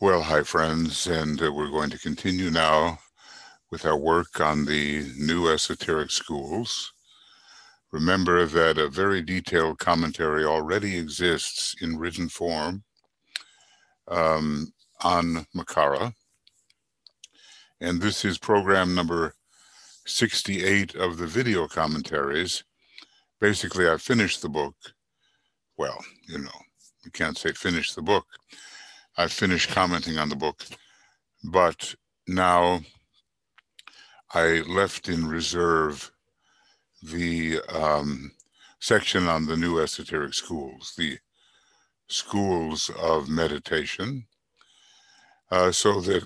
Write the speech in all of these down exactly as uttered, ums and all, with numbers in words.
Well, hi, friends, and uh, we're going to continue now with our work on the new esoteric schools. Remember that a very detailed commentary already exists in written form um, on Makara, and this is program number sixty-eight of the video commentaries. Basically, I finished the book. Well, you know, you can't say finish the book. I finished commenting on the book, but now I left in reserve the um, section on the new esoteric schools, the schools of meditation, uh, so that,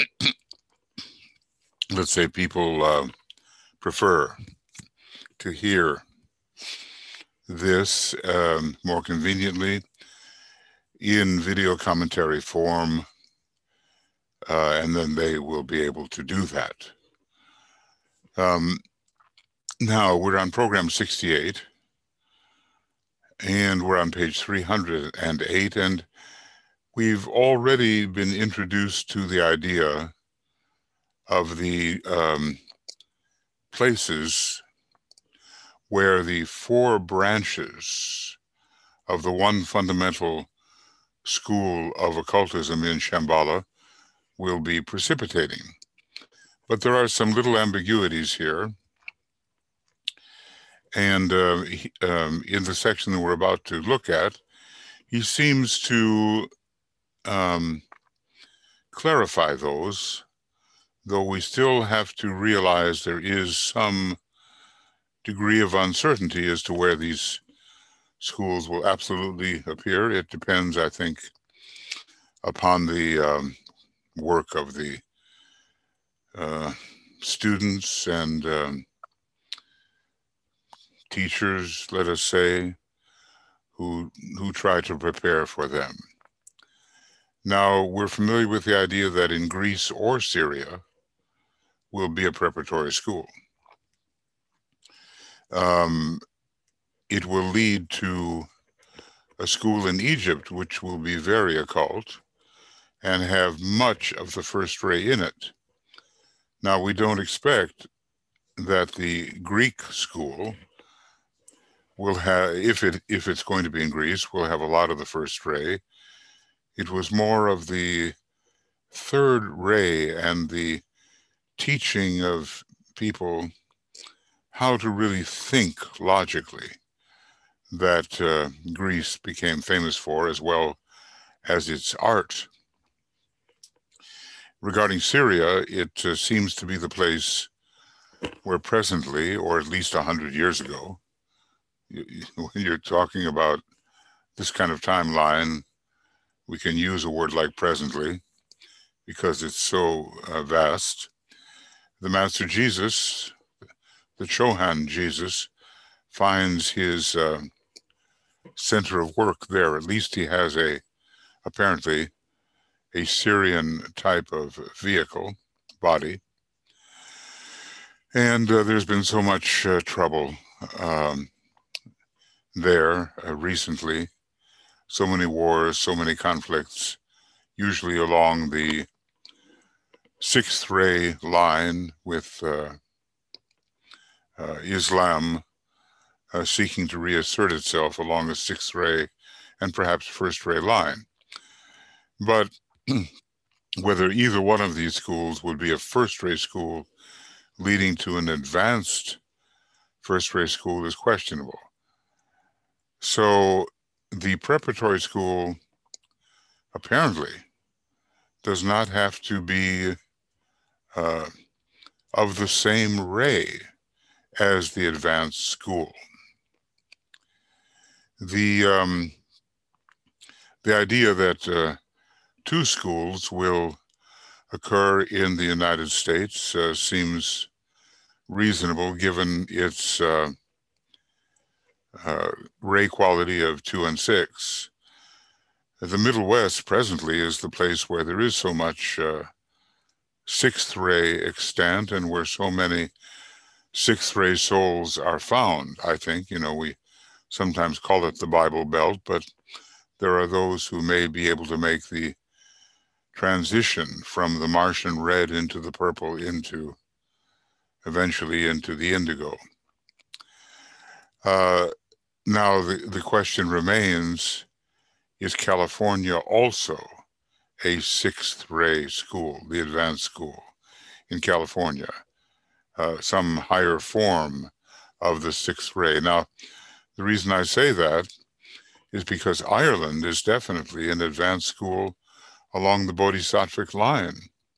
let's say, people uh, prefer to hear this um, more conveniently in video commentary form, uh, and then they will be able to do that. Um, now, we're on program sixty-eight, and we're on page three hundred eight, and we've already been introduced to the idea of the um, places where the four branches of the one fundamental school of occultism in Shambhala will be precipitating. But there are some little ambiguities here. And uh, he, um, in the section that we're about to look at, he seems to um, clarify those, though we still have to realize there is some degree of uncertainty as to where these schools will absolutely appear. It depends, I think, upon the um, work of the uh, students and um, teachers, let us say, who who try to prepare for them. Now, we're familiar with the idea that in Greece or Syria will be a preparatory school. Um, it will lead to a school in Egypt, which will be very occult and have much of the first ray in it. Now, we don't expect that the Greek school will have, if it if it's going to be in Greece, will have a lot of the first ray. It was more of the third ray and the teaching of people how to really think logically that uh, Greece became famous for, as well as its art. Regarding Syria, it uh, seems to be the place where presently, or at least one hundred years ago, you, you, when you're talking about this kind of timeline, we can use a word like presently because it's so uh, vast. The Master Jesus, the Chohan Jesus, finds his uh, center of work there. At least he has a, apparently, a Syrian type of vehicle, body. And uh, there's been so much uh, trouble um, there uh, recently, so many wars, so many conflicts, usually along the sixth ray line with uh, uh, Islam uh, seeking to reassert itself along a sixth ray and perhaps first ray line. But whether either one of these schools would be a first ray school leading to an advanced first ray school is questionable. So the preparatory school apparently does not have to be uh, of the same ray as the advanced school. The um, the idea that uh, two schools will occur in the United States uh, seems reasonable given its uh, uh, ray quality of two and six. The Middle West presently is the place where there is so much uh, sixth ray extant and where so many sixth ray souls are found. I think, you know, we sometimes call it the Bible Belt, but there are those who may be able to make the transition from the Martian red into the purple into eventually into the indigo. Uh, now the, the question remains, is California also a sixth ray school, the advanced school in California, uh, some higher form of the sixth ray? Now, the reason I say that is because Ireland is definitely an advanced school along the Bodhisattvic line.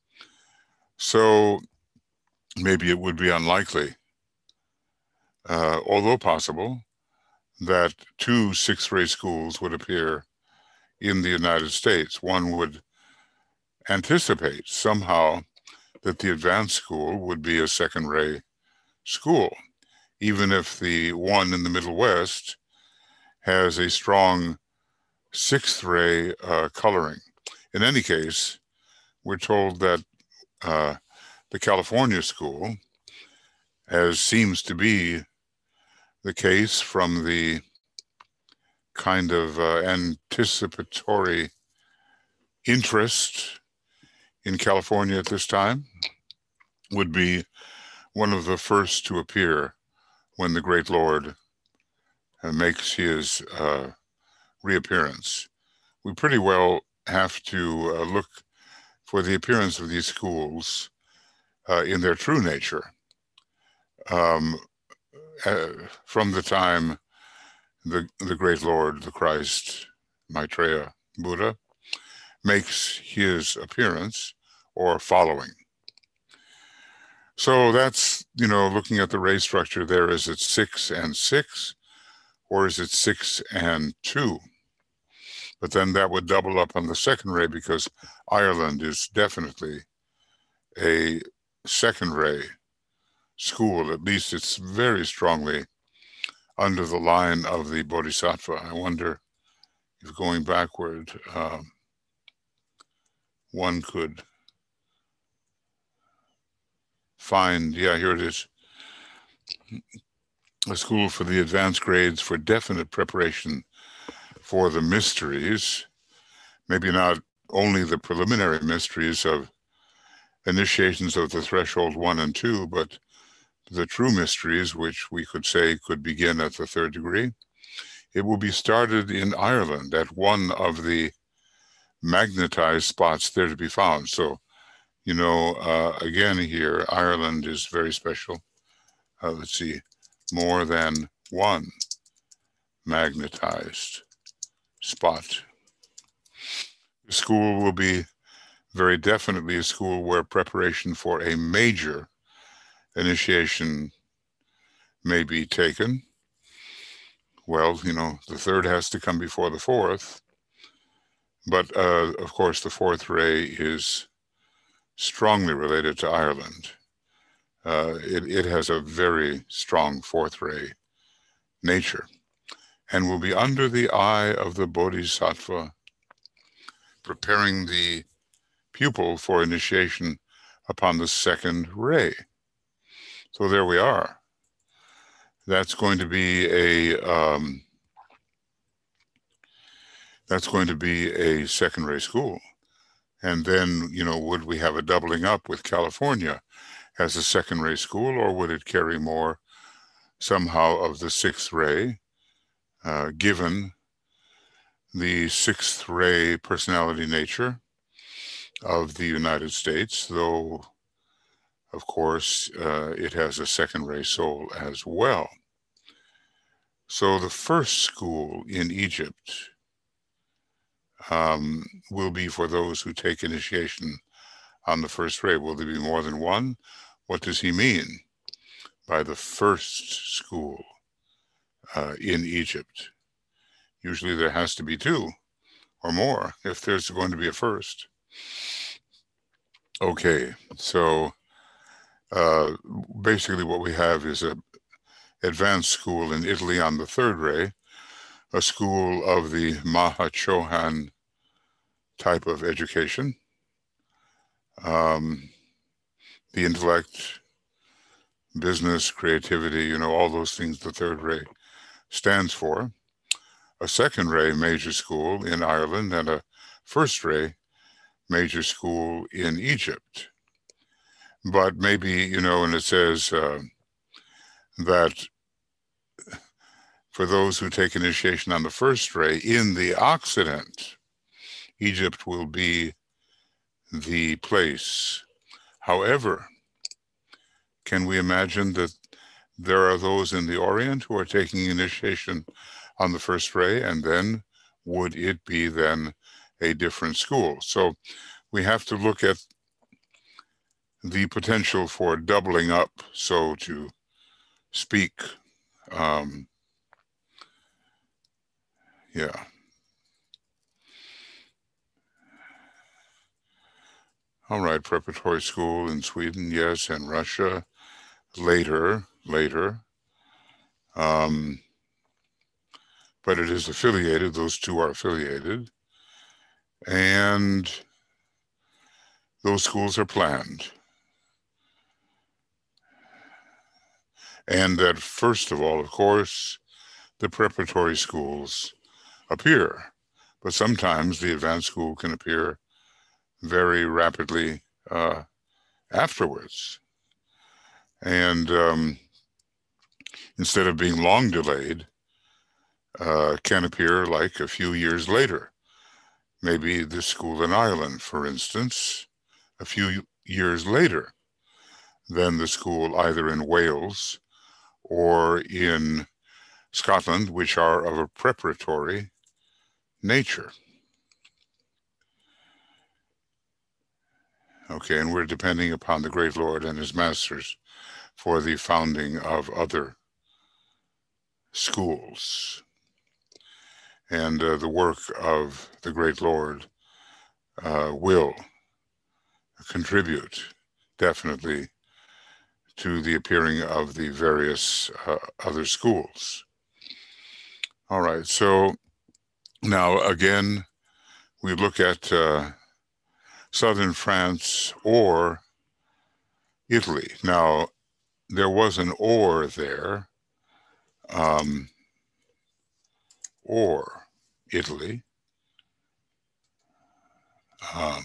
So maybe it would be unlikely, uh, although possible, that two sixth ray schools would appear in the United States. One would anticipate somehow that the advanced school would be a second ray school, even if the one in the Middle West has a strong sixth ray uh, coloring. In any case, we're told that uh, the California school, as seems to be the case from the kind of uh, anticipatory interest in California at this time, would be one of the first to appear when the Great Lord uh, makes his uh, reappearance. We pretty well have to uh, look for the appearance of these schools uh, in their true nature. Um, uh, from the time the, the Great Lord, the Christ, Maitreya Buddha, makes his appearance or following. So that's, you know, looking at the ray structure there, is it six and six, or is it six and two? But then that would double up on the second ray, because Ireland is definitely a second ray school. At least it's very strongly under the line of the Bodhisattva. I wonder if going backward, um, one could find, yeah, here it is, a school for the advanced grades for definite preparation for the mysteries, maybe not only the preliminary mysteries of initiations of the threshold one and two, but the true mysteries, which we could say could begin at the third degree. It will be started in Ireland at one of the magnetized spots there to be found. So, you know, uh, again here, Ireland is very special. Uh, let's see, more than one magnetized spot. The school will be very definitely a school where preparation for a major initiation may be taken. Well, you know, the third has to come before the fourth. But, uh, of course, the fourth ray is strongly related to Ireland. Uh, it, it has a very strong fourth ray nature, and will be under the eye of the Bodhisattva, preparing the pupil for initiation upon the second ray. So there we are. That's going to be a um, that's going to be a second ray school. And then, you know, would we have a doubling up with California as a second ray school, or would it carry more somehow of the sixth ray, uh, given the sixth ray personality nature of the United States, though, of course, uh, it has a second ray soul as well. So the first school in Egypt um, will be for those who take initiation on the first ray. Will there be more than one? What does he mean by the first school uh, in Egypt? Usually there has to be two or more if there's going to be a first. Okay, so uh, basically what we have is a advanced school in Italy on the third ray, a school of the Mahachohan type of education. Um, the intellect, business, creativity, you know, all those things the third ray stands for. A second ray major school in Ireland, and a first ray major school in Egypt. But maybe, you know, and it says uh, that for those who take initiation on the first ray in the Occident, Egypt will be the place. However, can we imagine that there are those in the Orient who are taking initiation on the first ray, and then would it be then a different school? So we have to look at the potential for doubling up, so to speak. Um, yeah. All right, preparatory school in Sweden, yes, and Russia later, later. Um, but it is affiliated, those two are affiliated, and those schools are planned. And that, first of all, of course, the preparatory schools appear, but sometimes the advanced school can appear very rapidly uh, afterwards. And um, instead of being long delayed, uh, can appear like a few years later. Maybe the school in Ireland, for instance, a few years later than the school either in Wales or in Scotland, which are of a preparatory nature. Okay, and we're depending upon the great Lord and his masters for the founding of other schools. And uh, the work of the great Lord uh, will contribute definitely to the appearing of the various uh, other schools. All right, so now again, we look at uh, southern France or Italy. Now, there was an or there, um, or Italy. Um,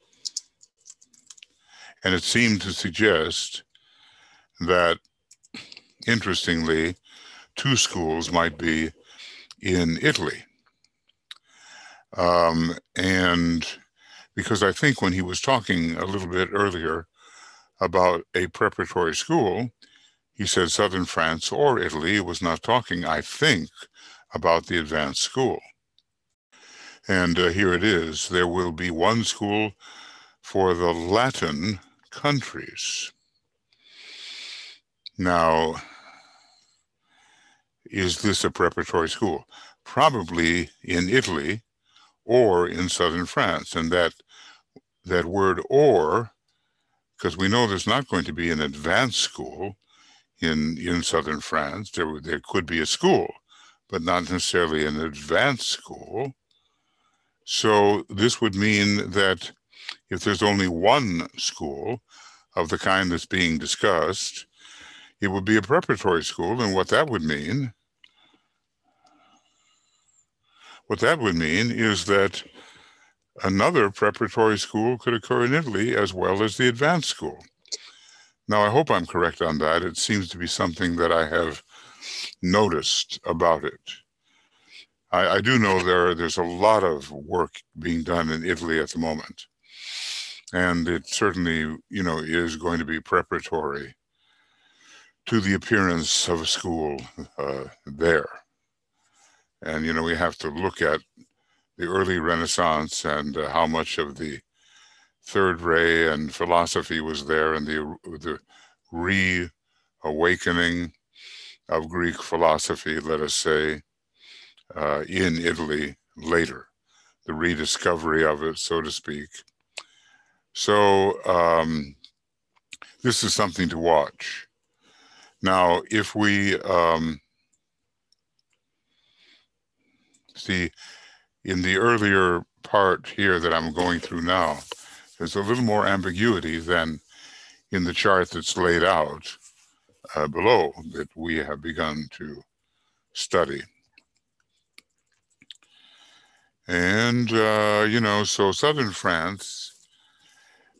and it seemed to suggest that, interestingly, two schools might be in Italy. Um, and because I think when he was talking a little bit earlier about a preparatory school, he said southern France or Italy. He was not talking, I think, about the advanced school. And uh, here it is. There will be one school for the Latin countries. Now, is this a preparatory school? Probably in Italy or in southern France. And that that word or, because we know there's not going to be an advanced school in, in southern France. There, there could be a school, but not necessarily an advanced school. So this would mean that if there's only one school of the kind that's being discussed, it would be a preparatory school. And what that would mean, what that would mean is that another preparatory school could occur in Italy as well as the advanced school. Now, I hope I'm correct on that. It seems to be something that I have noticed about it. I, I do know there there's a lot of work being done in Italy at the moment. And it certainly, you know, is going to be preparatory to the appearance of a school uh, there. And, you know, we have to look at the early Renaissance and uh, how much of the third ray and philosophy was there, and the, the reawakening of Greek philosophy, let us say, uh, in Italy later, the rediscovery of it, so to speak. So um, this is something to watch. Now, if we um, see in the earlier part here that I'm going through now, there's a little more ambiguity than in the chart that's laid out uh, below that we have begun to study. And, uh, you know, so southern France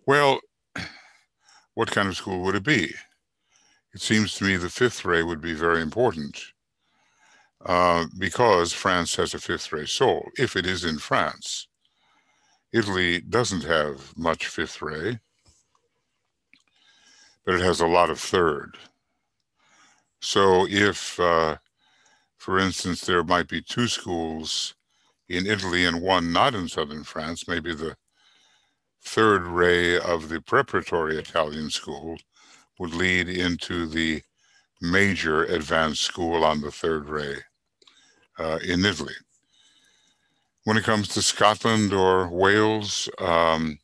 Well, what kind of school would it be? It seems to me the fifth ray would be very important uh, because France has a fifth ray soul, if it is in France. Italy doesn't have much fifth ray, but it has a lot of third. So if, uh, for instance, there might be two schools in Italy and one not in southern France, maybe the third ray of the preparatory Italian school would lead into the major advanced school on the third ray uh, in Italy. When it comes to Scotland or Wales, um,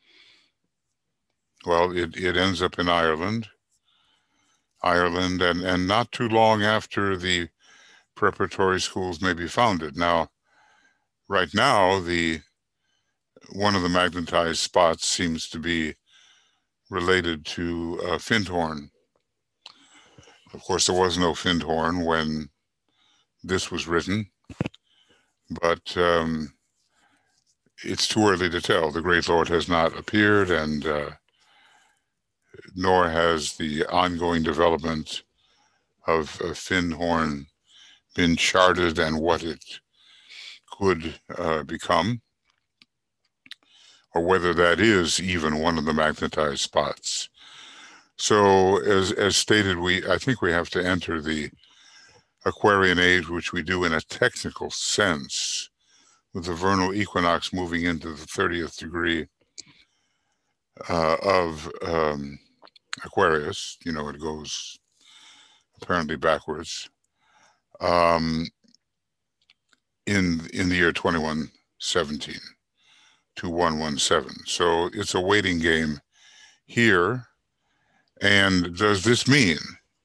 well, it, it ends up in Ireland. Ireland, and, and not too long after the preparatory schools may be founded. Now, right now, the one of the magnetized spots seems to be related to uh, Findhorn. Of course, there was no Findhorn when this was written, but um, it's too early to tell. The Great Lord has not appeared, and uh, nor has the ongoing development of uh, Findhorn been charted and what it could uh, become, or whether that is even one of the magnetized spots. So, as as stated, we I think we have to enter the Aquarian age, which we do in a technical sense, with the vernal equinox moving into the thirtieth degree uh, of um, Aquarius. You know, it goes apparently backwards um, in in the year twenty-one seventeen to one seventeen. So it's a waiting game here. And does this mean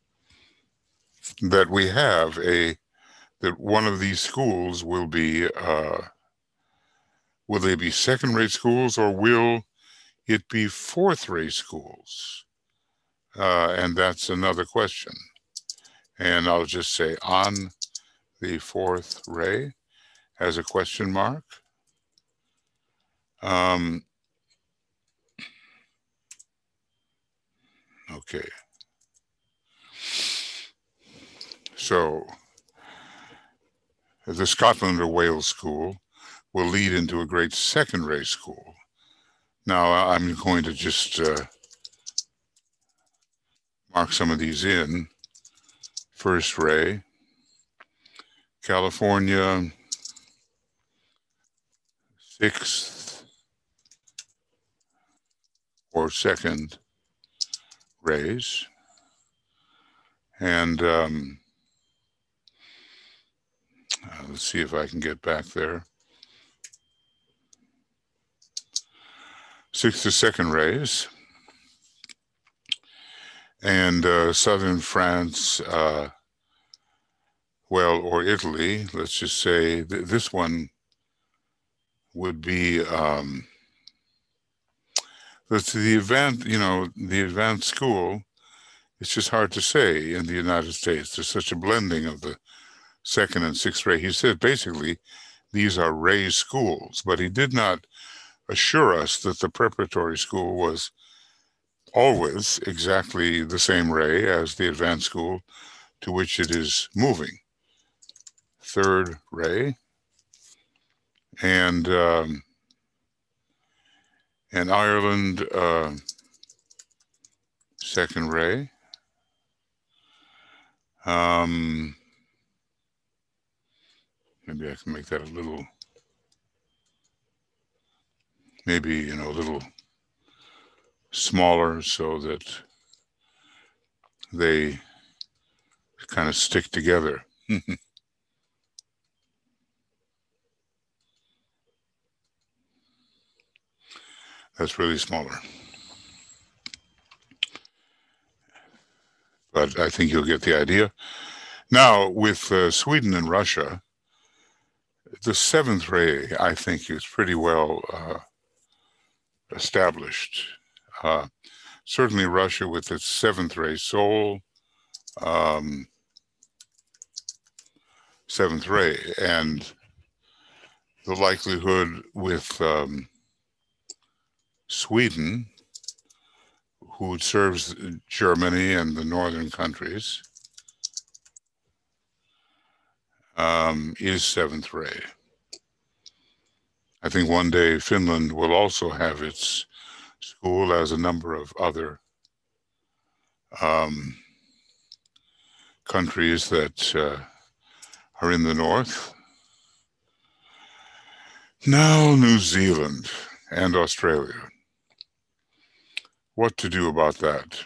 that we have a that one of these schools will be uh, will they be second-rate schools, or will it be fourth-rate schools? Uh, and that's another question. And I'll just say on the fourth ray as a question mark. Um, okay. So the Scotland or Wales school will lead into a great second-ray school. Now I'm going to just uh, mark some of these in. First ray, California, sixth or second rays, and um, uh, let's see if I can get back there. Sixth to second rays, and uh, southern France, uh, well, or Italy, let's just say th this one would be um, that's the event, you know, the advanced school. It's just hard to say in the United States. There's such a blending of the second and sixth ray. He said basically these are ray schools, but he did not assure us that the preparatory school was always exactly the same ray as the advanced school to which it is moving. Third ray, and um, and Ireland, uh, second ray. Um, maybe I can make that a little, maybe, you know, a little smaller so that they kind of stick together. That's really smaller. But I think you'll get the idea. Now, with uh, Sweden and Russia, the seventh ray, I think, is pretty well uh, established. Uh, certainly Russia with its seventh ray soul, um, seventh ray, and the likelihood with um, Sweden who serves Germany and the northern countries, um, is seventh ray. I think one day Finland will also have its school, as a number of other um, countries that uh, are in the north. Now New Zealand and Australia. What to do about that?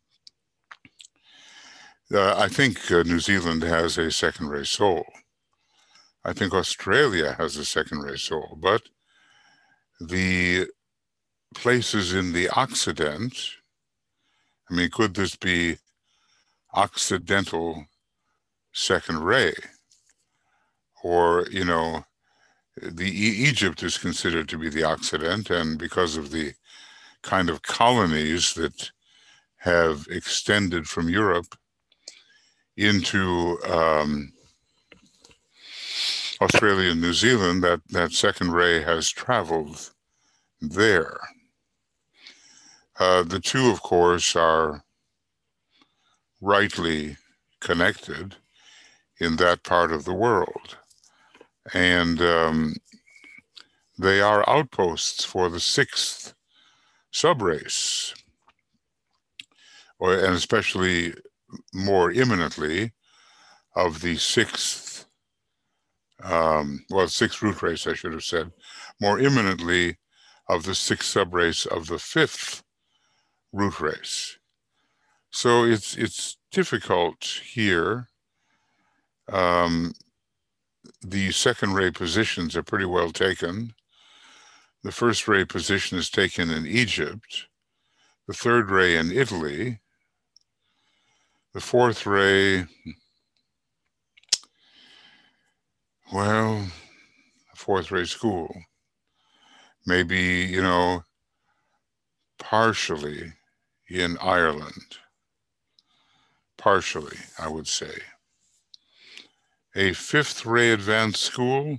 Uh, I think uh, New Zealand has a second-ray soul. I think Australia has a second-ray soul, but the places in the Occident, I mean, could this be Occidental second ray? Or, you know, the e Egypt is considered to be the Occident, and because of the kind of colonies that have extended from Europe into um, Australia and New Zealand, that, that second ray has traveled there. Uh, the two, of course, are rightly connected in that part of the world. And um, they are outposts for the sixth subrace, or, and especially more imminently of the sixth, um, well, sixth root race, I should have said, more imminently of the sixth subrace of the fifth root race. So it's it's difficult here. Um, the second ray positions are pretty well taken. The first ray position is taken in Egypt, the third ray in Italy, the fourth ray, well, the fourth ray school, maybe, you know, partially in Ireland, partially, I would say. A fifth ray advanced school,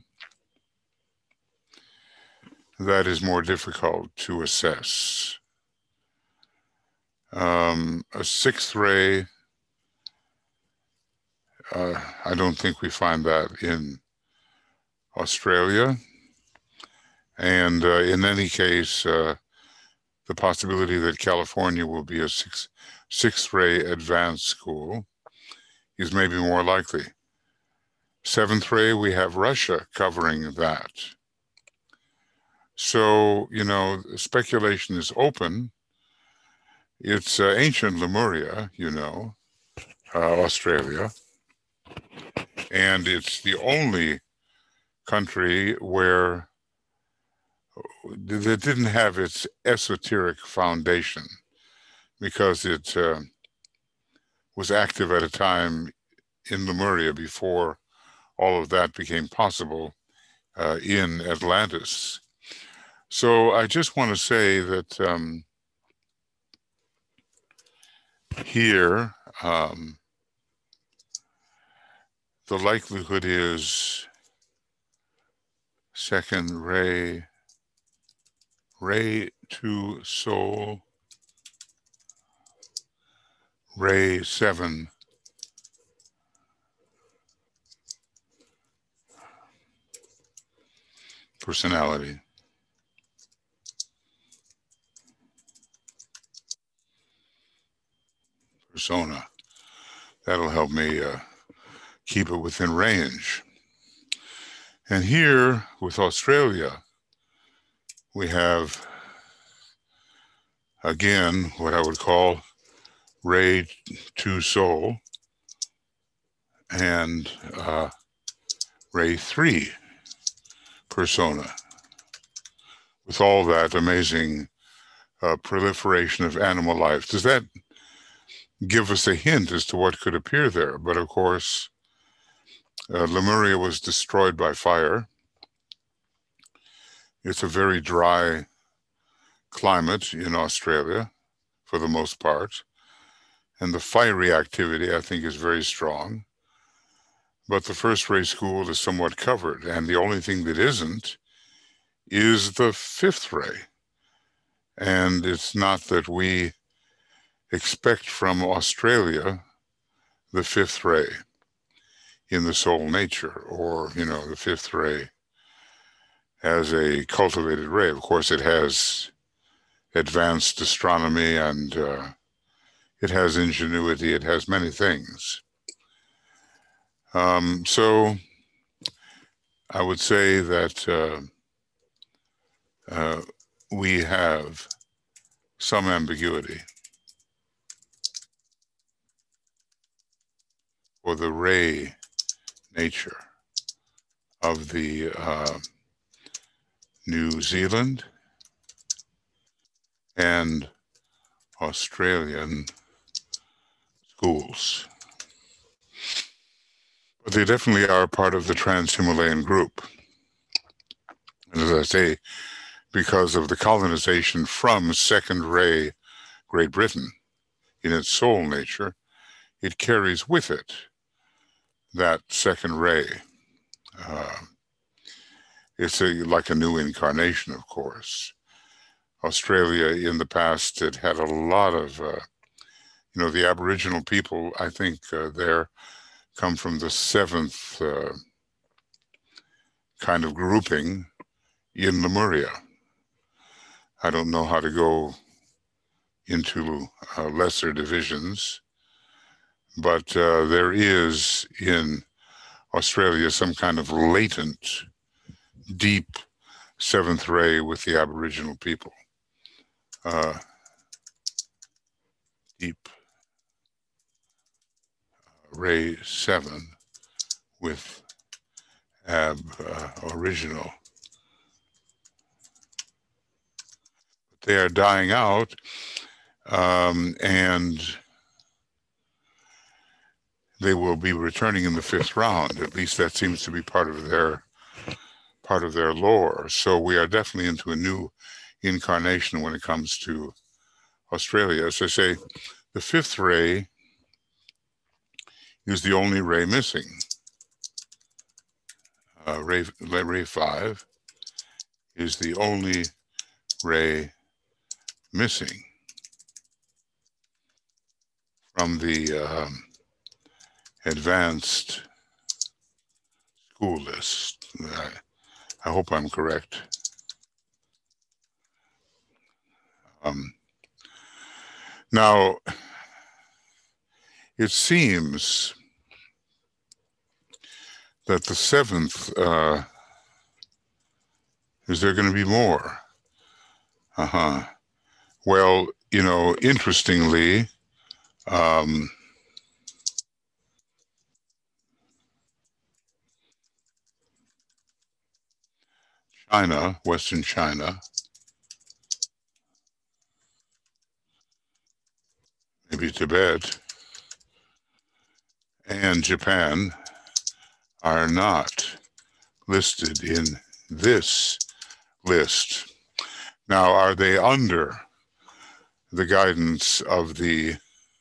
that is more difficult to assess. Um, a sixth ray, uh, I don't think we find that in Australia. And uh, in any case, uh, the possibility that California will be a six, sixth ray advanced school is maybe more likely. Seventh ray, we have Russia covering that. So, you know, speculation is open. It's uh, ancient Lemuria, you know, uh, Australia. And it's the only country where that didn't have its esoteric foundation, because it uh, was active at a time in Lemuria before all of that became possible uh, in Atlantis. So I just want to say that um, here, um, the likelihood is second ray, ray to soul, ray seven, personality. Persona. That'll help me uh, keep it within range. And here with Australia, we have, again, what I would call ray two soul and uh, ray three persona, with all that amazing uh, proliferation of animal life. Does that give us a hint as to what could appear there? But of course, uh, Lemuria was destroyed by fire. It's a very dry climate in Australia, for the most part. And the fiery activity, I think, is very strong. But the first ray school is somewhat covered. And the only thing that isn't is the fifth ray. And it's not that we expect from Australia the fifth ray in the soul nature, or, you know, the fifth ray as a cultivated ray. Of course, it has advanced astronomy, and uh, it has ingenuity, it has many things. Um, so I would say that uh, uh, we have some ambiguity for the ray nature of the uh, New Zealand and Australian schools. But they definitely are part of the Trans-Himalayan group. And as I say, because of the colonization from second ray Great Britain in its soul nature, it carries with it that second ray. Uh, it's a, like a new incarnation, of course. Australia in the past, it had a lot of, uh, you know, the Aboriginal people, I think uh, there come from the seventh uh, kind of grouping in Lemuria. I don't know how to go into uh, lesser divisions, but uh, there is in Australia some kind of latent, deep seventh ray with the Aboriginal people. Uh, deep ray seven with ab uh, original. They are dying out, um, and they will be returning in the fifth round. At least that seems to be part of their part of their lore. So we are definitely into a new incarnation when it comes to Australia. As I say, the fifth ray is the only ray missing. Uh, ray, ray five is the only ray missing from the um, advanced school list. I, I hope I'm correct. Um, now, it seems that the seventh, uh, is there going to be more? Uh-huh. Well, you know, interestingly, um, China, Western China, maybe Tibet, and Japan are not listed in this list. Now, are they under the guidance of the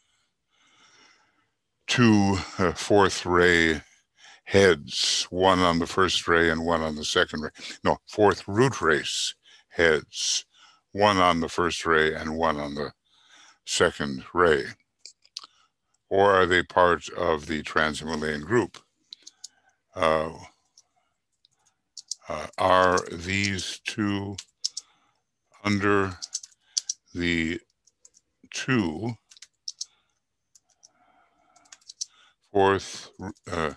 two uh, fourth ray heads, one on the first ray and one on the second ray? No, fourth root race heads, one on the first ray and one on the second ray? Or are they part of the Trans-Himalayan group? Uh, uh, are these two under the two fourth uh,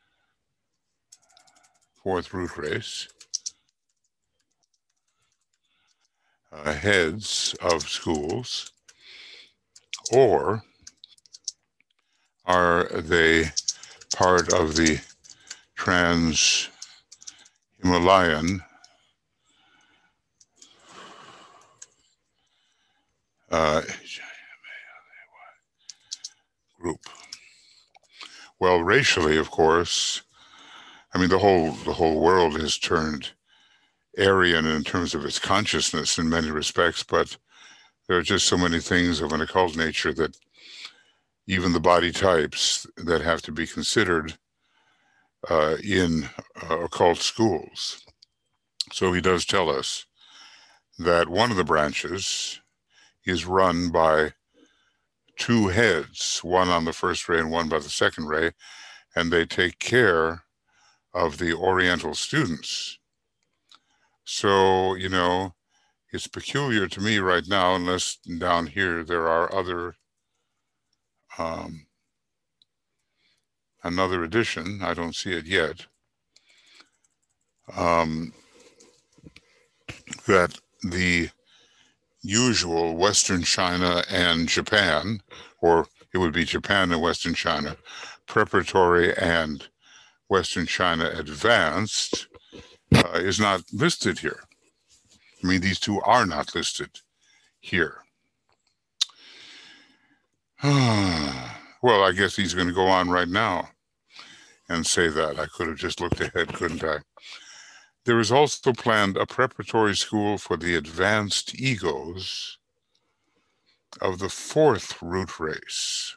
fourth root race uh, heads of schools, or are they part of the Trans-Himalayan uh, group? Well, racially, of course, I mean, the whole the whole world has turned Aryan in terms of its consciousness in many respects, but there are just so many things of an occult nature that even the body types that have to be considered uh, in uh, occult schools. So he does tell us that one of the branches is run by two heads, one on the first ray and one by the second ray, and they take care of the Oriental students. So, you know, it's peculiar to me right now, unless down here there are other, um, another edition. I don't see it yet. Um, that the usual Western China and Japan, or it would be Japan and Western China, preparatory and Western China advanced, uh, is not listed here. I mean, these two are not listed here. Well, I guess he's going to go on right now and say that. I could have just looked ahead, couldn't I? There is also planned a preparatory school for the advanced egos of the fourth root race.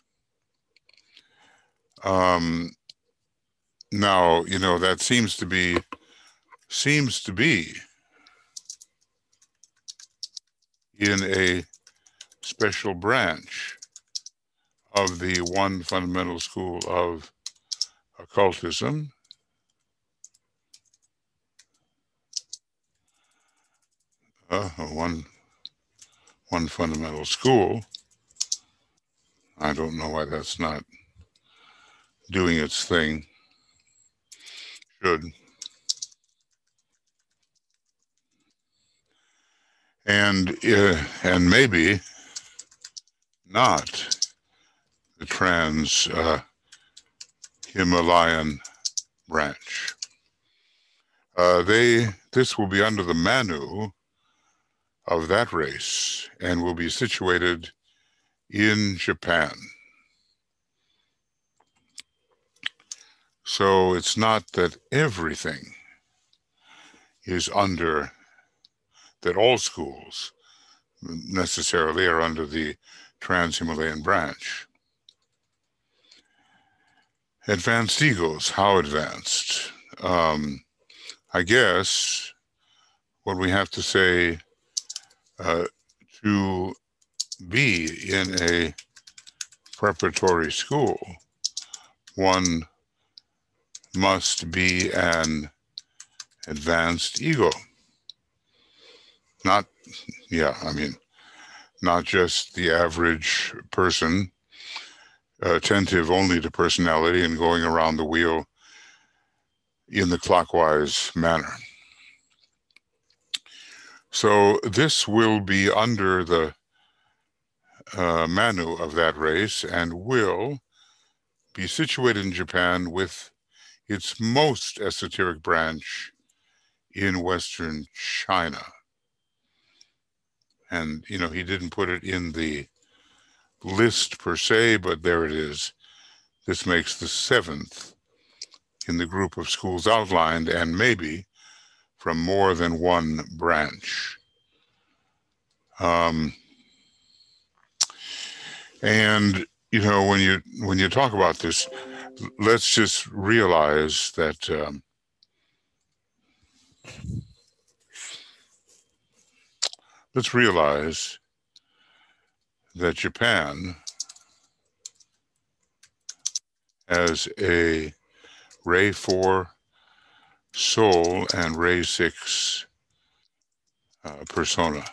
Um, now, you know, that seems to be, seems to be in a special branch of the one fundamental school of occultism. Uh, one, one fundamental school. I don't know why that's not doing its thing. Should. And, uh, and maybe not the trans uh, Himalayan branch. Uh, they, this will be under the Manu of that race and will be situated in Japan. So it's not that everything is under, that all schools necessarily are under the Trans-Himalayan branch. Advanced egos, how advanced? Um, I guess what we have to say, uh, to be in a preparatory school, one must be an advanced ego. Not, yeah, I mean, not just the average person, uh, attentive only to personality and going around the wheel in the clockwise manner. So this will be under the uh, Manu of that race and will be situated in Japan with its most esoteric branch in Western China. And, you know, he didn't put it in the list per se, but there it is. This makes the seventh in the group of schools outlined, and maybe from more than one branch. Um, and, you know, when you, when you talk about this, let's just realize that um, let's realize that Japan has a Ray four soul and Ray six uh, persona.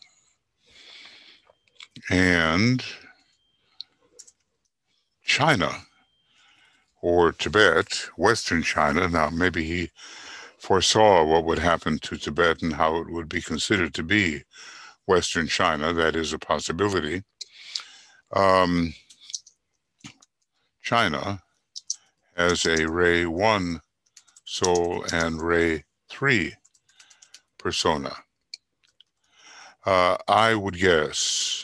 And China, or Tibet, Western China, now maybe he foresaw what would happen to Tibet and how it would be considered to be Western China. That is a possibility. Um, China has a Ray one soul and Ray three persona. Uh, I would guess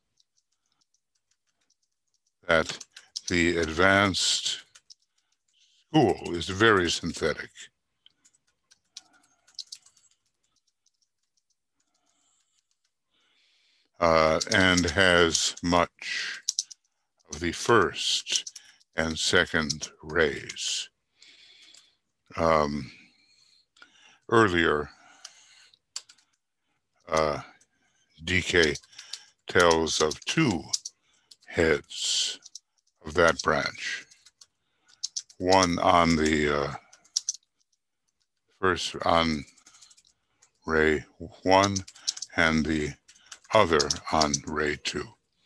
that the advanced school is very synthetic. Uh, and has much of the first and second rays. Um, earlier, uh, D K tells of two heads of that branch. One on the uh, first on ray one and the other on ray two.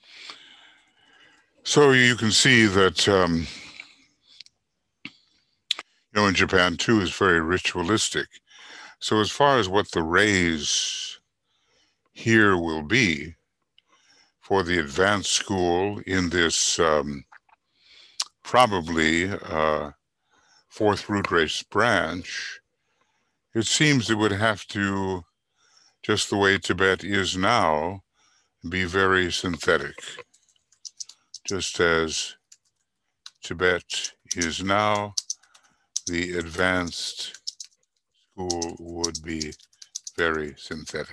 So you can see that, um, you know, in Japan too is very ritualistic. So as far as what the rays here will be for the advanced school in this um, probably uh, fourth root race branch, it seems it would have to, just the way Tibet is now, be very synthetic. Just as Tibet is now, the advanced school would be very synthetic.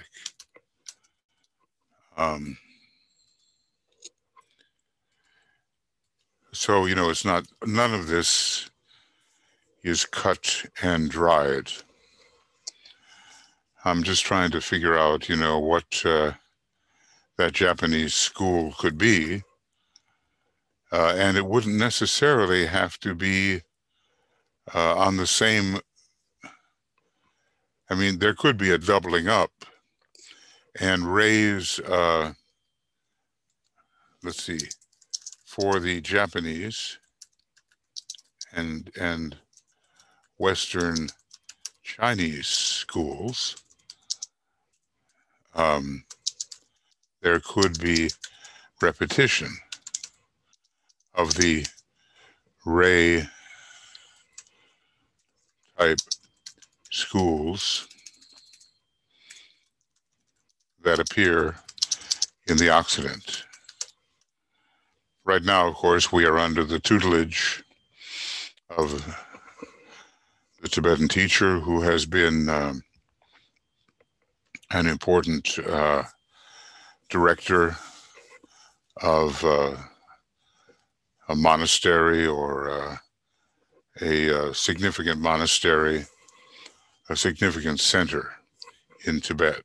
Um, so, you know, it's not, none of this is cut and dried. I'm just trying to figure out, you know, what uh, that Japanese school could be. Uh, and it wouldn't necessarily have to be uh, on the same, I mean, there could be a doubling up and raise, uh, let's see, for the Japanese and, and Western Chinese schools, um, there could be repetition of the ray type schools that appear in the Occident. Right now, of course, we are under the tutelage of the Tibetan teacher who has been um, an important uh, director of uh, a monastery or uh, a, a significant monastery, a significant center in Tibet.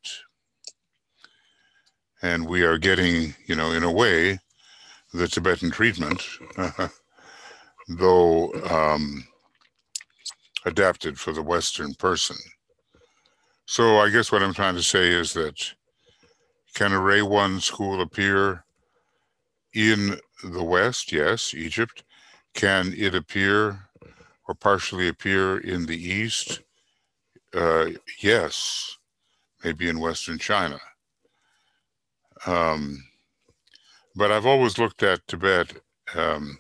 And we are getting, you know, in a way, the Tibetan treatment, though um, adapted for the Western person. So I guess what I'm trying to say is that can a Ray one school appear in the West? Yes, Egypt. Can it appear or partially appear in the East? Uh, yes, maybe in Western China. Um, but I've always looked at Tibet um,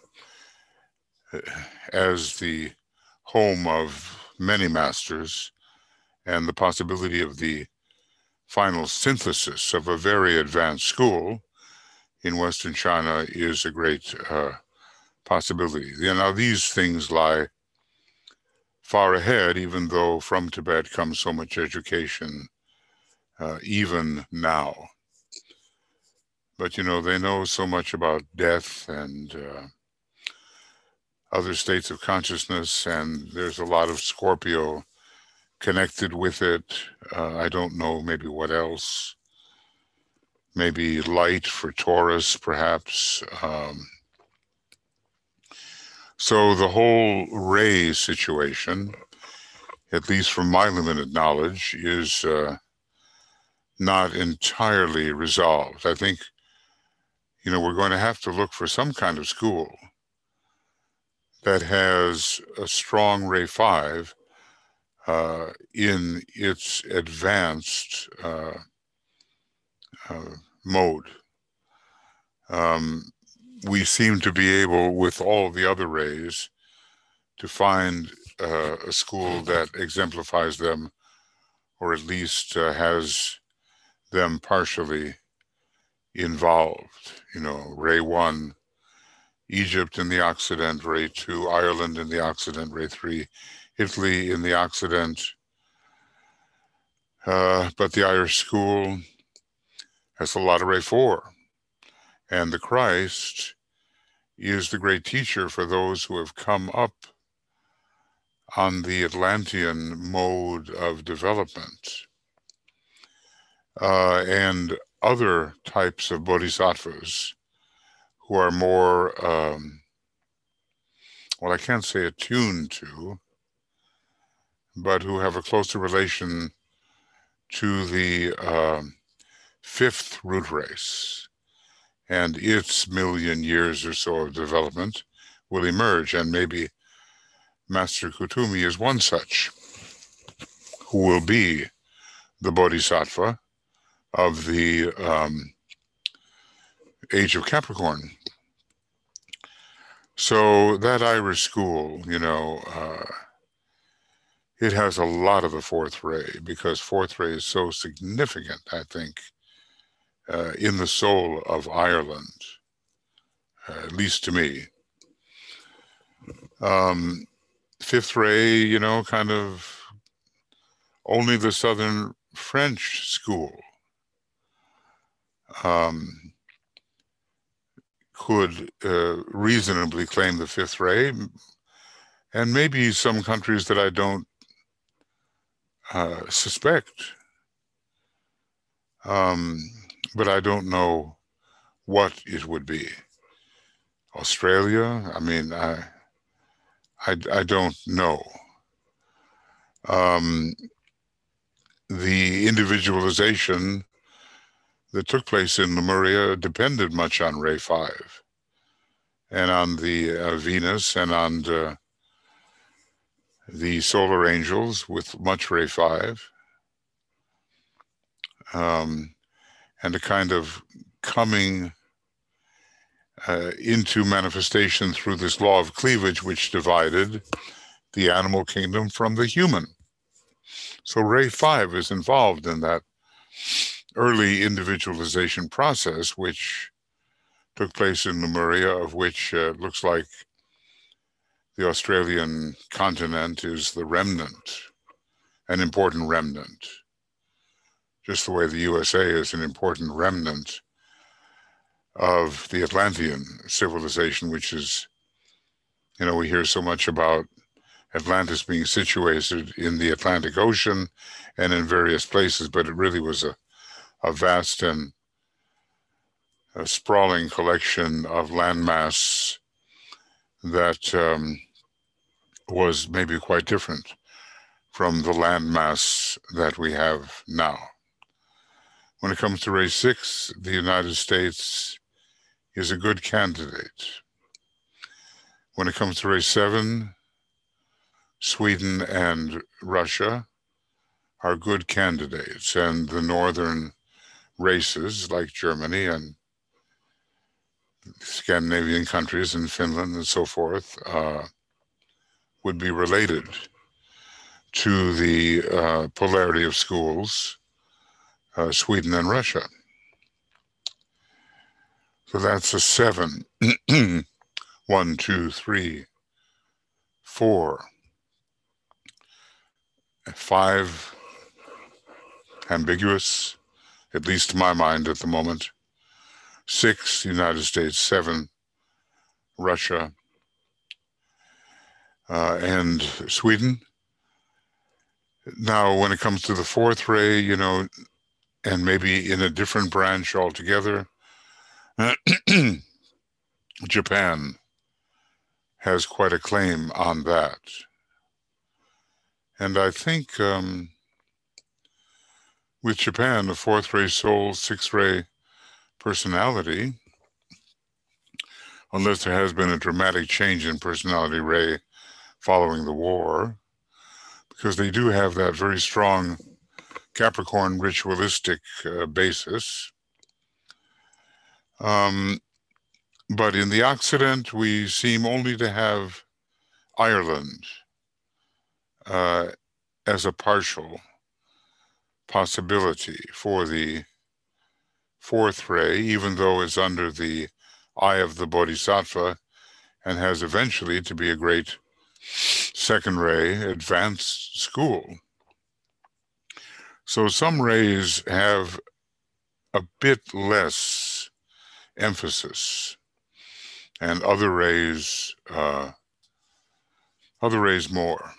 as the home of many masters and the possibility of the final synthesis of a very advanced school in Western China is a great uh, possibility. You know, these things lie far ahead, even though from Tibet comes so much education, uh, even now. But, you know, they know so much about death and uh, other states of consciousness, and there's a lot of Scorpio connected with it. Uh, I don't know, maybe what else. Maybe light for Taurus, perhaps. Um, so the whole ray situation, at least from my limited knowledge, is uh, not entirely resolved. I think, you know, we're going to have to look for some kind of school that has a strong ray five uh, in its advanced uh, uh, mode. Um, we seem to be able, with all the other rays, to find uh, a school that exemplifies them, or at least uh, has them partially involved. You know, ray one, Egypt in the Occident, ray two, Ireland in the Occident, ray three, Italy in the Occident. Uh, but the Irish school has a lot of ray four. And the Christ is the great teacher for those who have come up on the Atlantean mode of development. Uh, and other types of bodhisattvas who are more, um, well, I can't say attuned to, but who have a closer relation to the um, fifth root race and its million years or so of development will emerge. And maybe Master Kuthumi is one such, who will be the Bodhisattva of the um, age of Capricorn. So that Irish school, you know, uh, it has a lot of the fourth ray, because fourth ray is so significant, I think, uh, in the soul of Ireland, uh, at least to me. Um, fifth ray, you know, kind of only the Southern French school um, could uh, reasonably claim the fifth ray, and maybe some countries that I don't uh, suspect. Um, but I don't know what it would be. Australia, I mean, I, I, I don't know. Um, the individualization that took place in Lemuria depended much on Ray five and on the uh, Venus and on uh, the solar angels with much Ray five, um, and a kind of coming uh, into manifestation through this law of cleavage, which divided the animal kingdom from the human. So Ray five is involved in that early individualization process, which took place in Lemuria, of which uh, looks like the Australian continent is the remnant, an important remnant, just the way the U S A is an important remnant of the Atlantean civilization, which is, you know, we hear so much about Atlantis being situated in the Atlantic Ocean and in various places, but it really was a, a vast and a sprawling collection of landmass that um, was maybe quite different from the landmass that we have now. When it comes to Ray six, the United States is a good candidate. When it comes to Ray seven, Sweden and Russia are good candidates, and the northern races like Germany and Scandinavian countries and Finland and so forth uh, would be related to the uh, polarity of schools, uh, Sweden and Russia. So that's a seven. One, two, three, four, five, ambiguous, at least to my mind at the moment. Six, United States. Seven, Russia, uh, and Sweden. Now, when it comes to the fourth ray, you know, and maybe in a different branch altogether, Japan has quite a claim on that. And I think um, with Japan, the fourth ray soul, sixth ray personality, unless there has been a dramatic change in personality ray following the war, because they do have that very strong Capricorn ritualistic uh, basis. Um, but in the Occident, we seem only to have Ireland uh, as a partial possibility for the fourth ray, even though it's under the eye of the Bodhisattva and has eventually to be a great second ray advanced school. So some rays have a bit less emphasis, and other rays, uh, other rays more.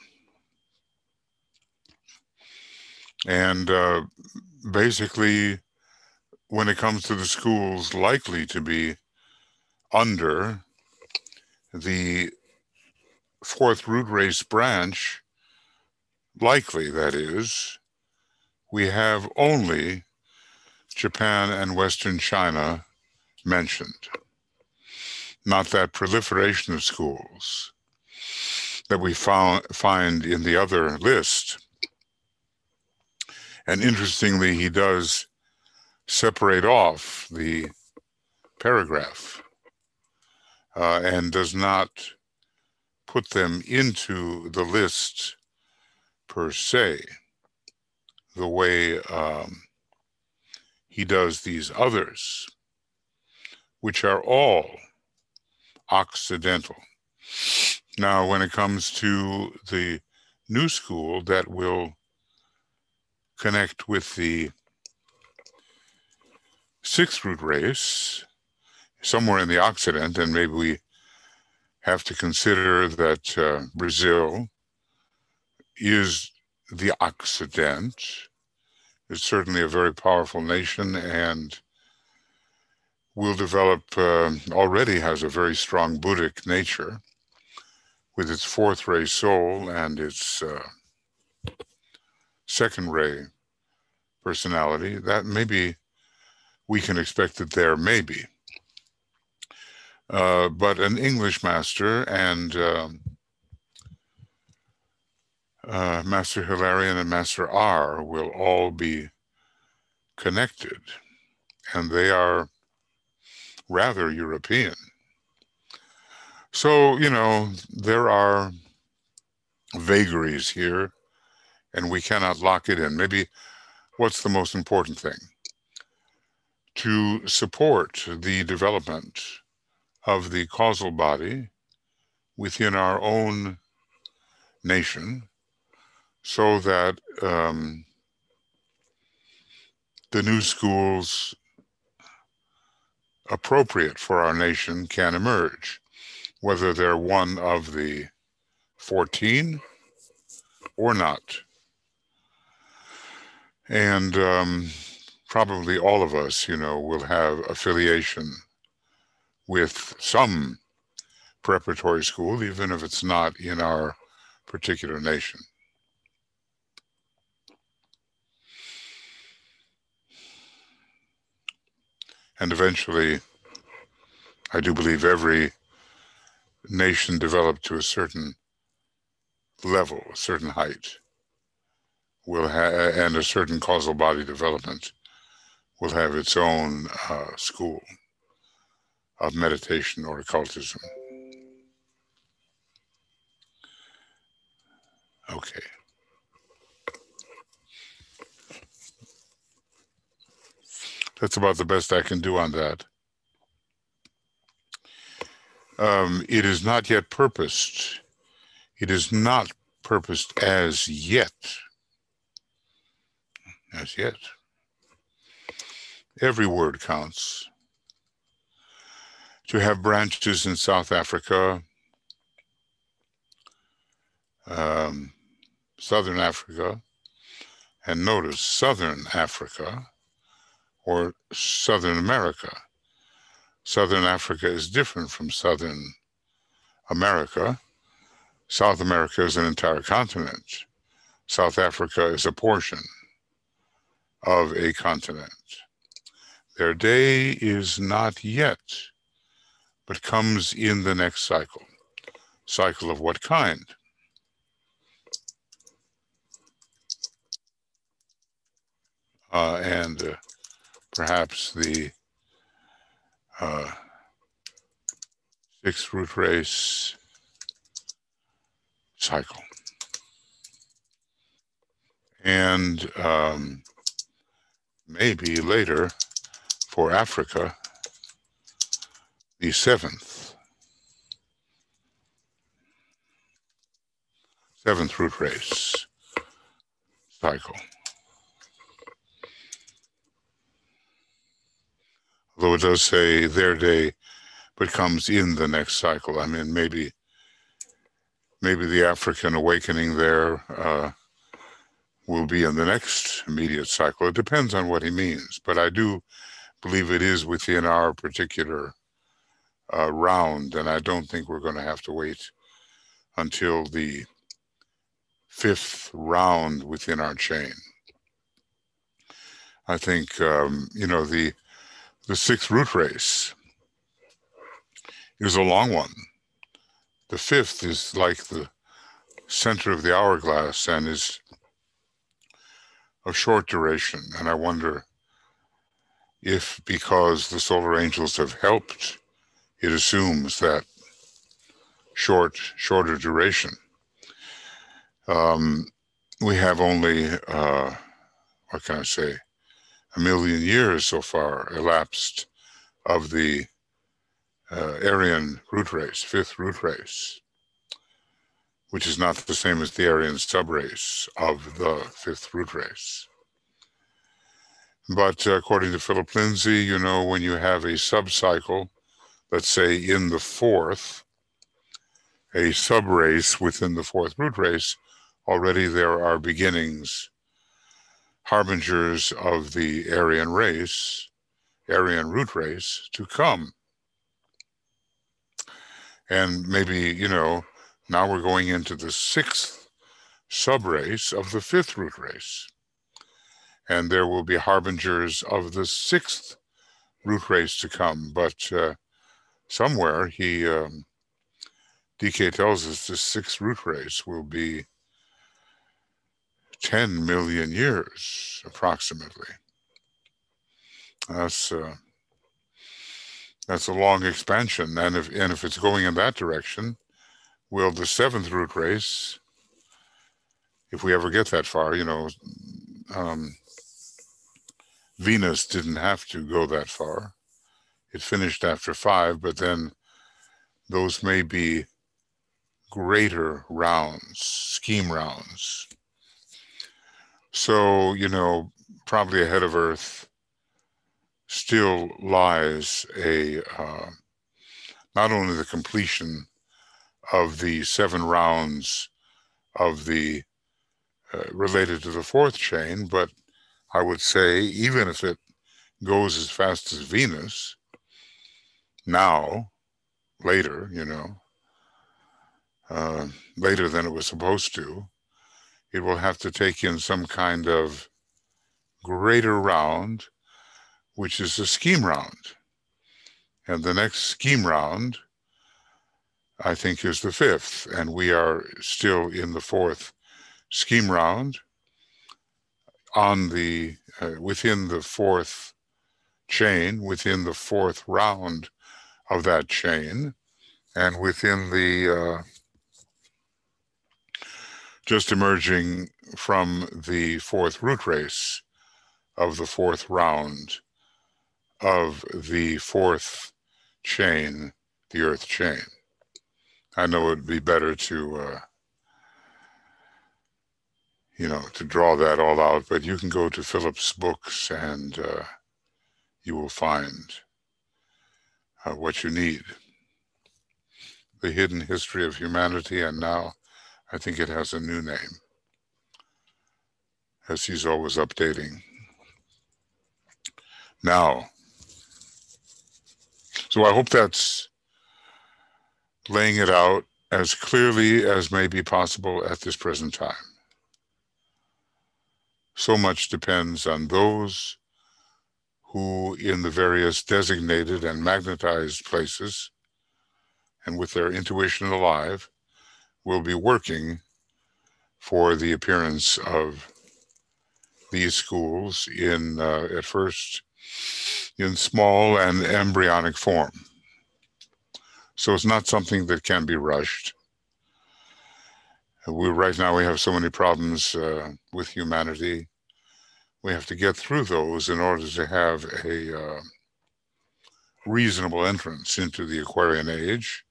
And uh, basically, when it comes to the schools likely to be under the fourth root race branch, likely that is, we have only Japan and Western China mentioned, not that proliferation of schools that we found, find in the other list. And interestingly, he does separate off the paragraph uh, and does not put them into the list per se, the way um, he does these others, which are all Occidental. Now, when it comes to the new school that will connect with the sixth root race, somewhere in the Occident, and maybe we have to consider that uh, Brazil is the Occident. It's certainly a very powerful nation and will develop, uh, already has a very strong Buddhic nature with its fourth ray soul and its uh, second ray personality. That maybe we can expect it there, maybe. Uh, but an English master and um, uh, Master Hilarion and Master R will all be connected, and they are rather European. So, you know, there are vagaries here, and we cannot lock it in. Maybe what's the most important thing? To support the development of the causal body within our own nation so that um, the new schools appropriate for our nation can emerge, whether they're one of the fourteen or not. And um, probably all of us, you know, will have affiliation with some preparatory school, even if it's not in our particular nation. And eventually, I do believe every nation developed to a certain level, a certain height, will have, and a certain causal body development will have its own uh, school of meditation or occultism. Okay. That's about the best I can do on that. Um, it is not yet purposed. It is not purposed as yet. As yet. Every word counts. To have branches in South Africa, um, Southern Africa, and notice Southern Africa or Southern America. Southern Africa is different from Southern America. South America is an entire continent. South Africa is a portion of a continent. Their day is not yet, but comes in the next cycle. Cycle of what kind? Uh, and uh, perhaps the uh, sixth root race cycle. And um, maybe later for Africa, the seventh, seventh root race cycle. Although it does say their day, but comes in the next cycle. I mean, maybe, maybe the African awakening there uh, will be in the next immediate cycle. It depends on what he means, but I do believe it is within our particular uh, round, and I don't think we're going to have to wait until the fifth round within our chain. I think, um, you know, the the sixth root race is a long one. The fifth is like the center of the hourglass and is of short duration. And I wonder if, because the solar angels have helped, it assumes that short, shorter duration. Um, we have only, uh, what can I say, a million years so far elapsed of the uh, Aryan root race, fifth root race, which is not the same as the Aryan subrace of the fifth root race. But uh, according to Philip Lindsay, you know, when you have a subcycle, let's say in the fourth, a subrace within the fourth root race, already there are beginnings, harbingers of the Aryan race, Aryan root race to come. And maybe, you know, now we're going into the sixth subrace of the fifth root race. And there will be harbingers of the sixth root race to come. But uh, somewhere he, um, D K tells us this sixth root race will be ten million years, approximately. That's uh, that's a long expansion. And if, and if it's going in that direction, will the seventh root race, if we ever get that far, you know, um, Venus didn't have to go that far. It finished after five, but then those may be greater rounds, scheme rounds. So, you know, probably ahead of Earth still lies a uh, not only the completion of the seven rounds of the uh, related to the fourth chain, but I would say even if it goes as fast as Venus now, later, you know, uh, later than it was supposed to, it will have to take in some kind of greater round, which is a scheme round. And the next scheme round, I think, is the fifth. And we are still in the fourth scheme round on the, uh, within the fourth chain, within the fourth round of that chain, and within the, uh, just emerging from the fourth root race of the fourth round of the fourth chain, the Earth chain. I know it would be better to, uh, you know, to draw that all out, but you can go to Philip's books and uh, you will find uh, what you need. The Hidden History of Humanity, and now I think it has a new name, as he's always updating. Now, so I hope that's laying it out as clearly as may be possible at this present time. So much depends on those who, in the various designated and magnetized places, and with their intuition alive, will be working for the appearance of these schools in, uh, at first, in small and embryonic form. So it's not something that can be rushed. We, right now we have so many problems uh, with humanity. We have to get through those in order to have a uh, reasonable entrance into the Aquarian age,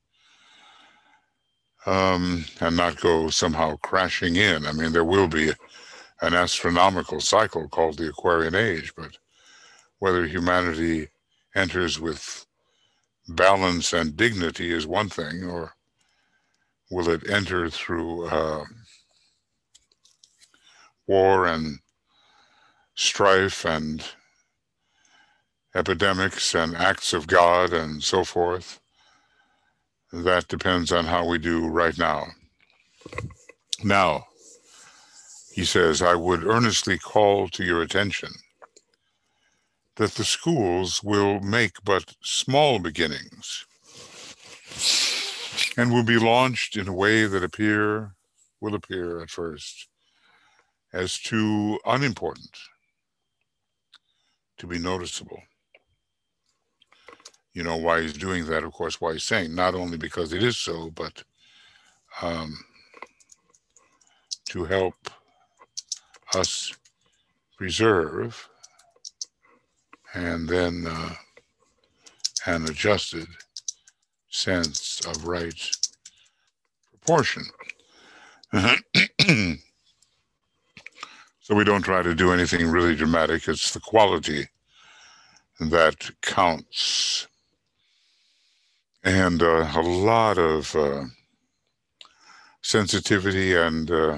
um, and not go somehow crashing in. I mean, there will be an astronomical cycle called the Aquarian age, but whether humanity enters with balance and dignity is one thing, or will it enter through uh, war and strife and epidemics and acts of God and so forth? that depends on how we do right now. Now, he says, I would earnestly call to your attention that the schools will make but small beginnings and will be launched in a way that appear will appear at first as too unimportant to be noticeable. You know why he's doing that, of course, why he's saying, not only because it is so, but um, to help us preserve and then uh, an adjusted sense of right proportion. So we don't try to do anything really dramatic. It's the quality that counts. And uh, a lot of uh, sensitivity and uh,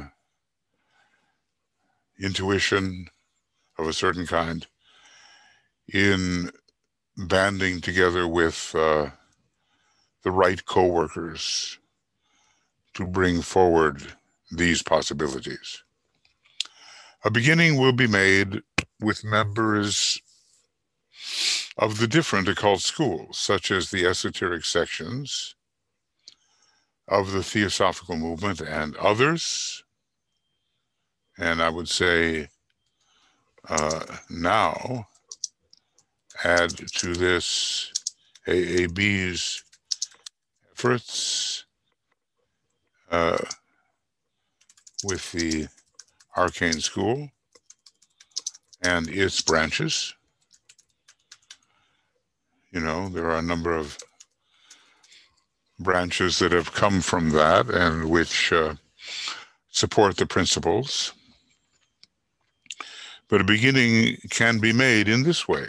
intuition of a certain kind in banding together with uh, the right co-workers to bring forward these possibilities. A beginning will be made with members of the different occult schools, such as the esoteric sections of the Theosophical movement and others. And I would say uh, now add to this A A B's efforts uh, with the Arcane School and its branches. You know, there are a number of branches that have come from that and which uh, support the principles. But a beginning can be made in this way.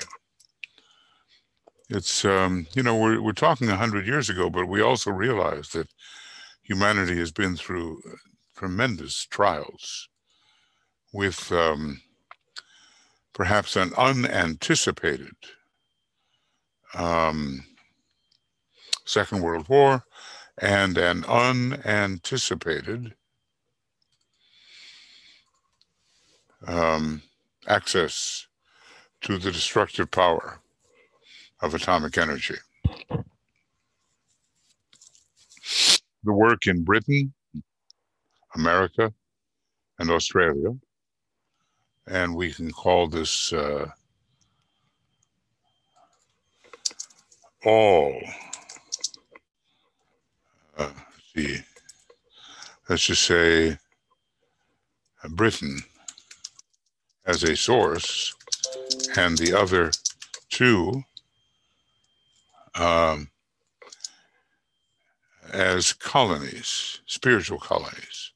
It's, um, you know, we're, we're talking a hundred years ago, but we also realize that humanity has been through tremendous trials with um, perhaps an unanticipated um, Second World War and an unanticipated um, access to the destructive power of atomic energy. The work in Britain, America, and Australia, and we can call this uh, all, uh, let's see, let's just say uh, Britain as a source, and the other two um, as colonies, spiritual colonies.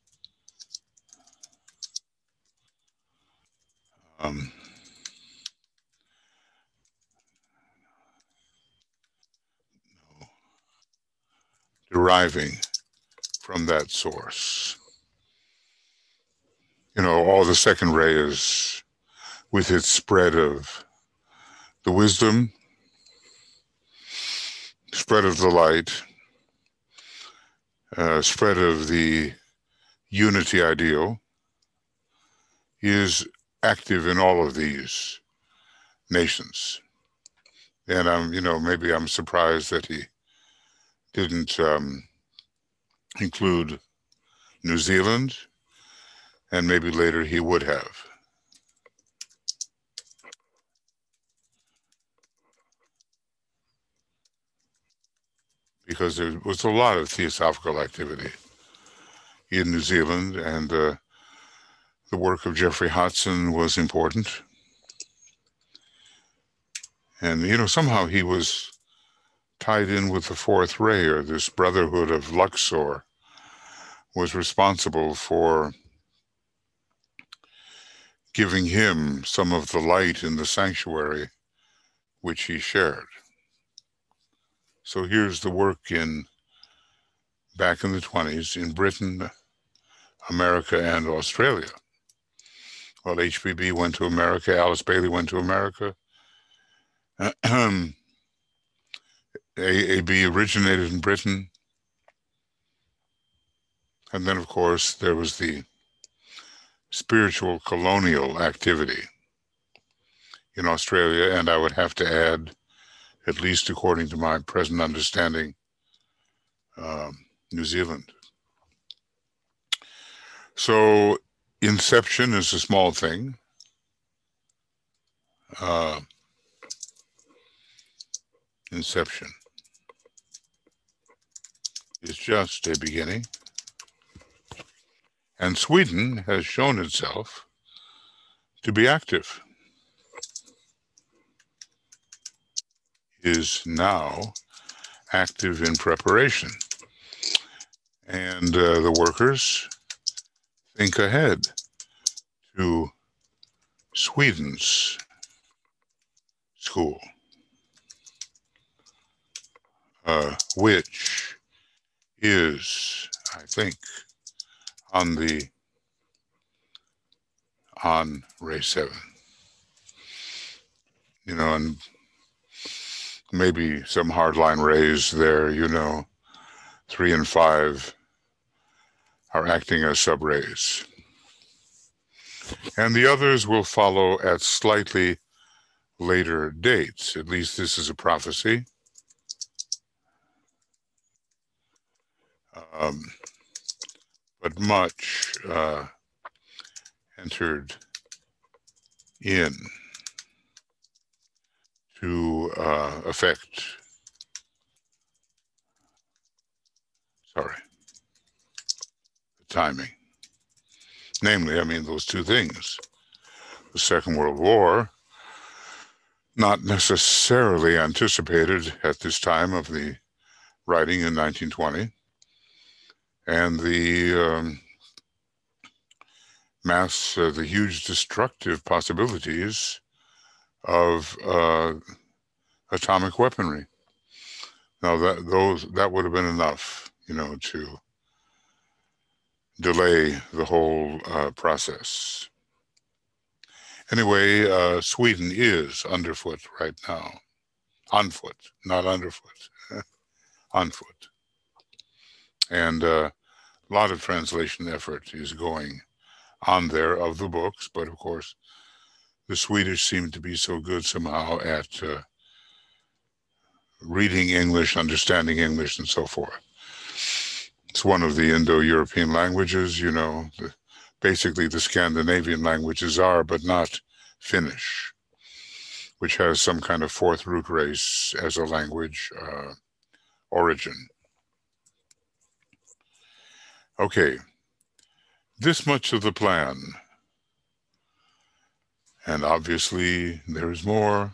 Um, deriving from that source. You know, all the second ray is with its spread of the wisdom, spread of the light, uh, spread of the unity ideal is active in all of these nations. And I'm, you know, maybe I'm surprised that he didn't um, include New Zealand, and maybe later he would have. Because there was a lot of theosophical activity in New Zealand, and uh, the work of Jeffrey Hodson was important. And, you know, somehow he was tied in with the Fourth Ray, or this Brotherhood of Luxor was responsible for giving him some of the light in the sanctuary which he shared. So here's the work in back in the twenties in Britain, America, and Australia. Well, H P B went to America, Alice Bailey went to America. A A B originated in Britain, And then, of course, there was the spiritual colonial activity in Australia, and I would have to add, at least according to my present understanding, um, New Zealand. So inception is a small thing. Uh, inception is just a beginning. And Sweden has shown itself to be active, is now active in preparation. And uh, the workers think ahead to Sweden's school, uh, which is, I think, on the on Ray seven. You know, and maybe some hardline rays there, you know, three and five are acting as subrays. And the others will follow at slightly later dates. At least this is a prophecy. Um, but much uh, entered in to uh, affect, sorry, the timing. Namely, I mean, those two things. The Second World War, not necessarily anticipated at this time of the writing in nineteen twenty, and the um, mass, uh, the huge destructive possibilities of uh, atomic weaponry. Now that those that would have been enough, you know, to delay the whole uh, process. Anyway, uh, Sweden is underfoot right now, on foot, not underfoot, on foot, and uh, a lot of translation effort is going on there of the books, but of course, the Swedish seem to be so good somehow at uh, reading English, understanding English, and so forth. It's one of the Indo-European languages, you know, the, basically the Scandinavian languages are, but not Finnish, which has some kind of fourth root race as a language uh, origin. Okay, this much of the plan. And obviously there is more.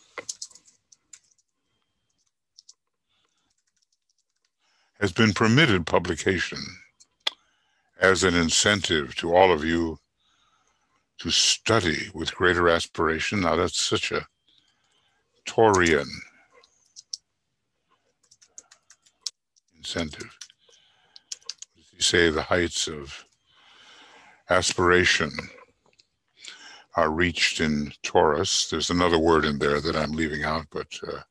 Has been permitted publication as an incentive to all of you to study with greater aspiration. Now that's such a Taurian incentive. You say the heights of aspiration are reached in Taurus. There's another word in there that I'm leaving out, but uh,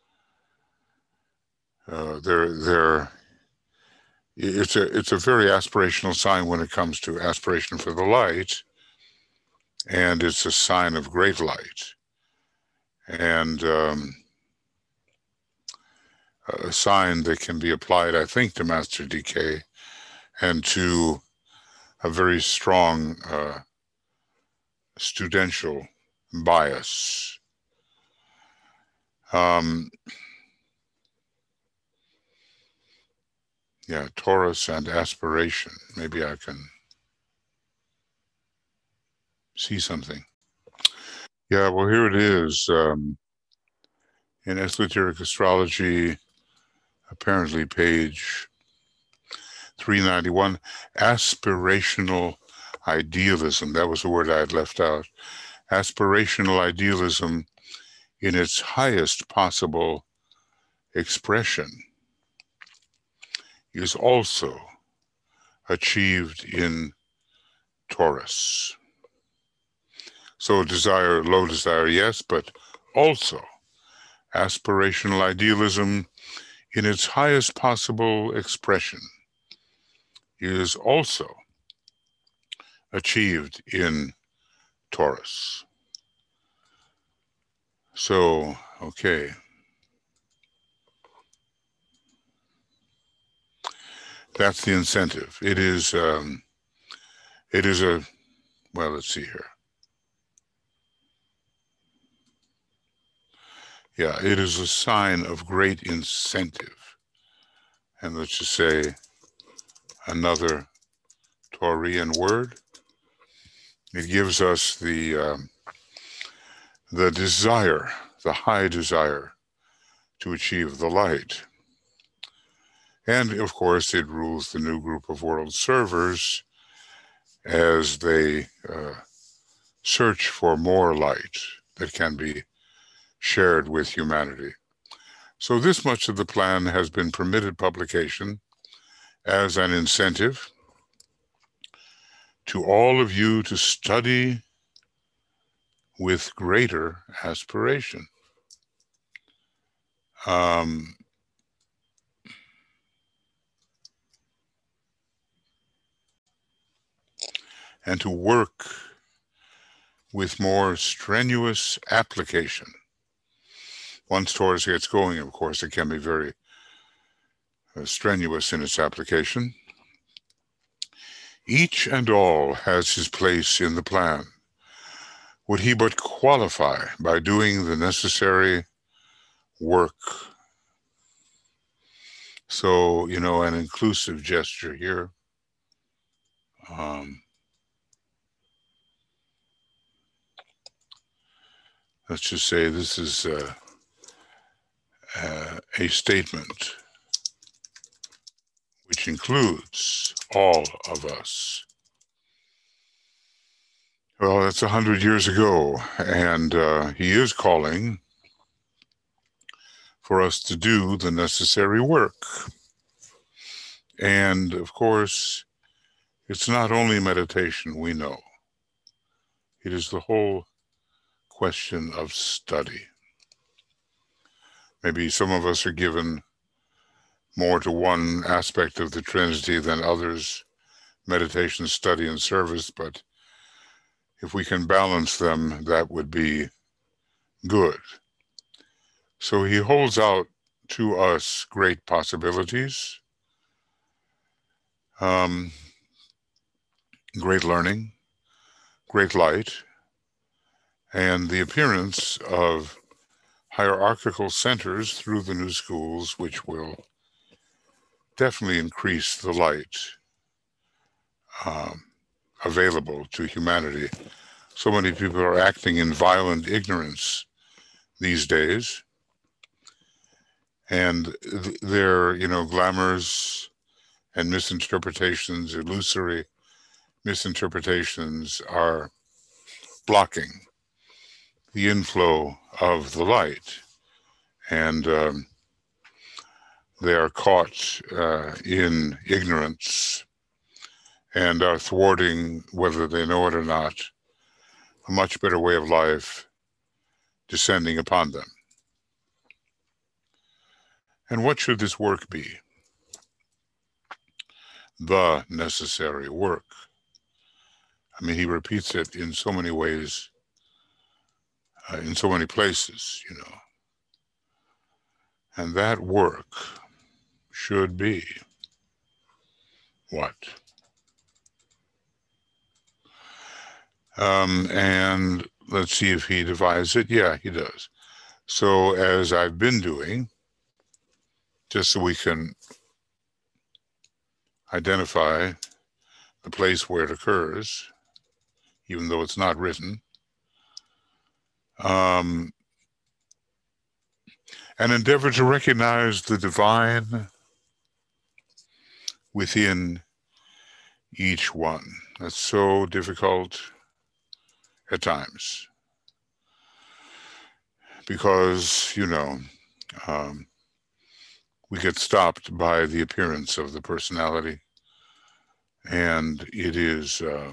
uh, they're, they're, it's a, it's a very aspirational sign when it comes to aspiration for the light, and it's a sign of great light. And um, a sign that can be applied, I think, to Master D K and to a very strong uh, studential bias. Um, yeah, Taurus and aspiration. Maybe I can see something. Yeah, well, here it is. Um, in Esoteric Astrology, apparently page three ninety-one, aspirational idealism. That was the word I had left out. Aspirational idealism in its highest possible expression is also achieved in Taurus. So desire, low desire, yes, but also aspirational idealism in its highest possible expression is also achieved in Taurus. So, okay. That's the incentive. It is, um, it is a, well, let's see here. Yeah, it is a sign of great incentive. And let's just say another Taurian word. It gives us the, um, the desire, the high desire to achieve the light. And of course, it rules the new group of world servers as they uh, search for more light that can be shared with humanity. So this much of the plan has been permitted publication as an incentive to all of you to study with greater aspiration. Um, and to work with more strenuous application. Once Taurus gets going, of course, it can be very uh, strenuous in its application. Each and all has his place in the plan. Would he but qualify by doing the necessary work? So, you know, an inclusive gesture here. Um, let's just say this is uh, uh, a statement which includes all of us. Well, that's a hundred years ago, and uh, he is calling for us to do the necessary work. And of course, it's not only meditation, we know. It is the whole question of study. Maybe some of us are given more to one aspect of the Trinity than others, meditation, study, and service, but if we can balance them, that would be good. So he holds out to us great possibilities, um, great learning, great light, and the appearance of hierarchical centers through the new schools, which will definitely increase the light um, available to humanity. So many people are acting in violent ignorance these days, and th- their, you know, glamours and misinterpretations, illusory misinterpretations, are blocking the inflow of the light, and um, they are caught uh, in ignorance and are thwarting, whether they know it or not, a much better way of life descending upon them. And what should this work be? The necessary work. I mean, he repeats it in so many ways, uh, in so many places, you know. And that work should be what? Um, and let's see if he divides it. Yeah, he does. So as I've been doing, just so we can identify the place where it occurs, even though it's not written, um, and endeavor to recognize the divine within each one. That's so difficult at times because, you know, um, we get stopped by the appearance of the personality, and it is uh,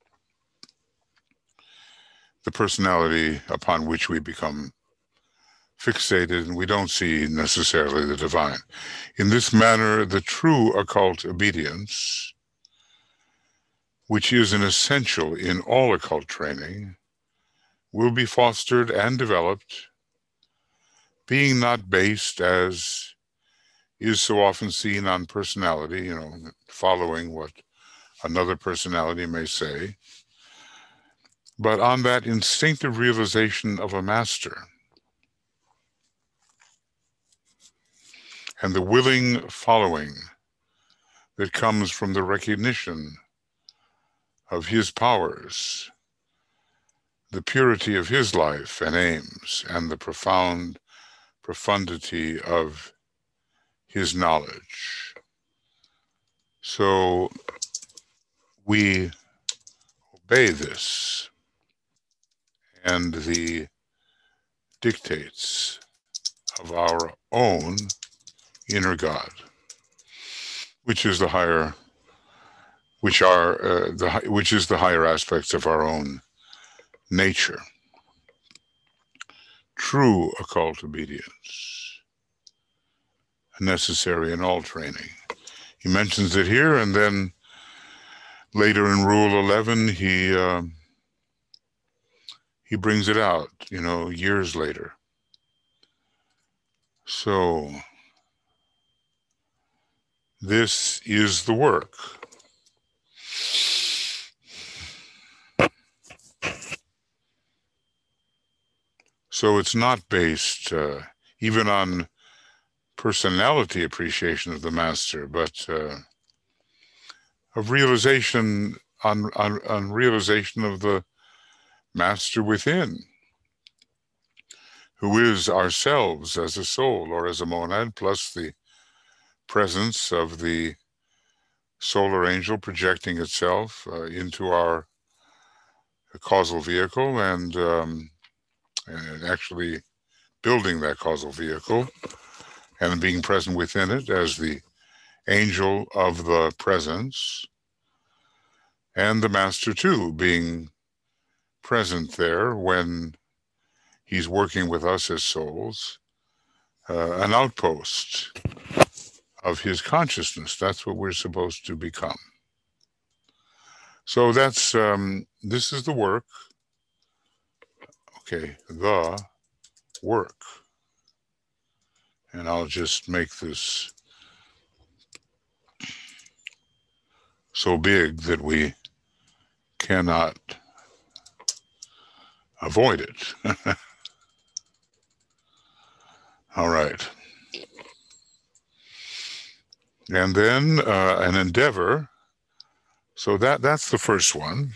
the personality upon which we become fixated, and we don't see necessarily the divine. In this manner, the true occult obedience which is an essential in all occult training, will be fostered and developed, being not based, as is so often seen, on personality, you know, following what another personality may say, but on that instinctive realization of a master and the willing following that comes from the recognition of his powers, the purity of his life and aims, and the profound profundity of his knowledge. So we obey this and the dictates of our own inner God, which is the higher, which are uh, the which is the higher aspects of our own nature. True occult obedience, necessary in all training. He mentions it here, and then later in Rule eleven, he uh, he brings it out, you know, years later. So this is the work. So it's not based uh, even on personality appreciation of the master, but uh, of realization on, on, on realization of the master within, who is ourselves as a soul or as a monad, plus the presence of the solar angel projecting itself uh, into our causal vehicle and, um, and actually building that causal vehicle and being present within it as the angel of the presence, and the master too being present there when he's working with us as souls, uh, an outpost of his consciousness. That's what we're supposed to become. So that's, um, this is the work. Okay, the work. And I'll just make this so big that we cannot avoid it. All right. And then uh, an endeavor. So that, that's the first one.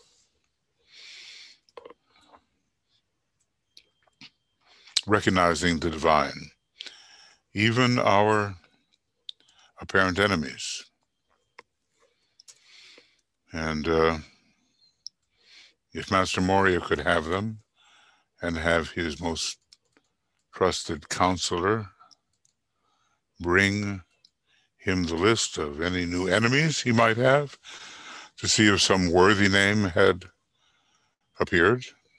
Recognizing the divine, even our apparent enemies. And uh, if Master Morya could have them and have his most trusted counselor bring him the list of any new enemies he might have to see if some worthy name had appeared,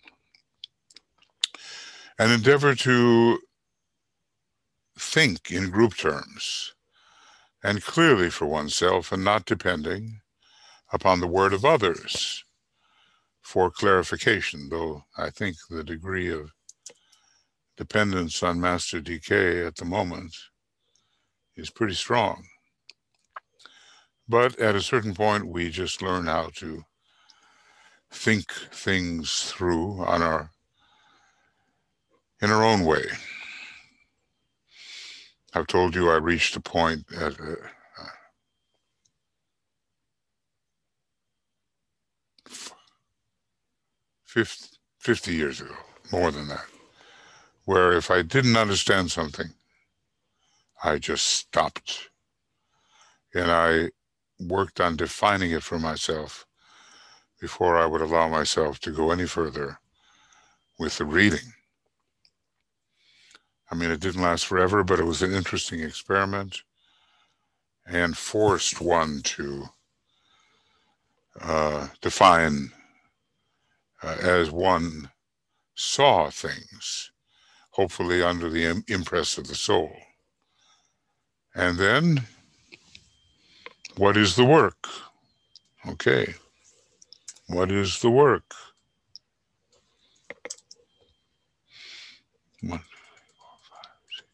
and endeavor to think in group terms and clearly for oneself, and not depending upon the word of others for clarification, though I think the degree of dependence on Master D K at the moment is pretty strong. But at a certain point, we just learn how to think things through on our, in our own way. I've told you I reached a point at uh, fifty, fifty years ago, more than that, where if I didn't understand something, I just stopped. And I worked on defining it for myself before I would allow myself to go any further with the reading. I mean, it didn't last forever, but it was an interesting experiment and forced one to uh, define uh, as one saw things, hopefully under the im- impress of the soul. And then, what is the work? Okay. What is the work? One, four, five, six.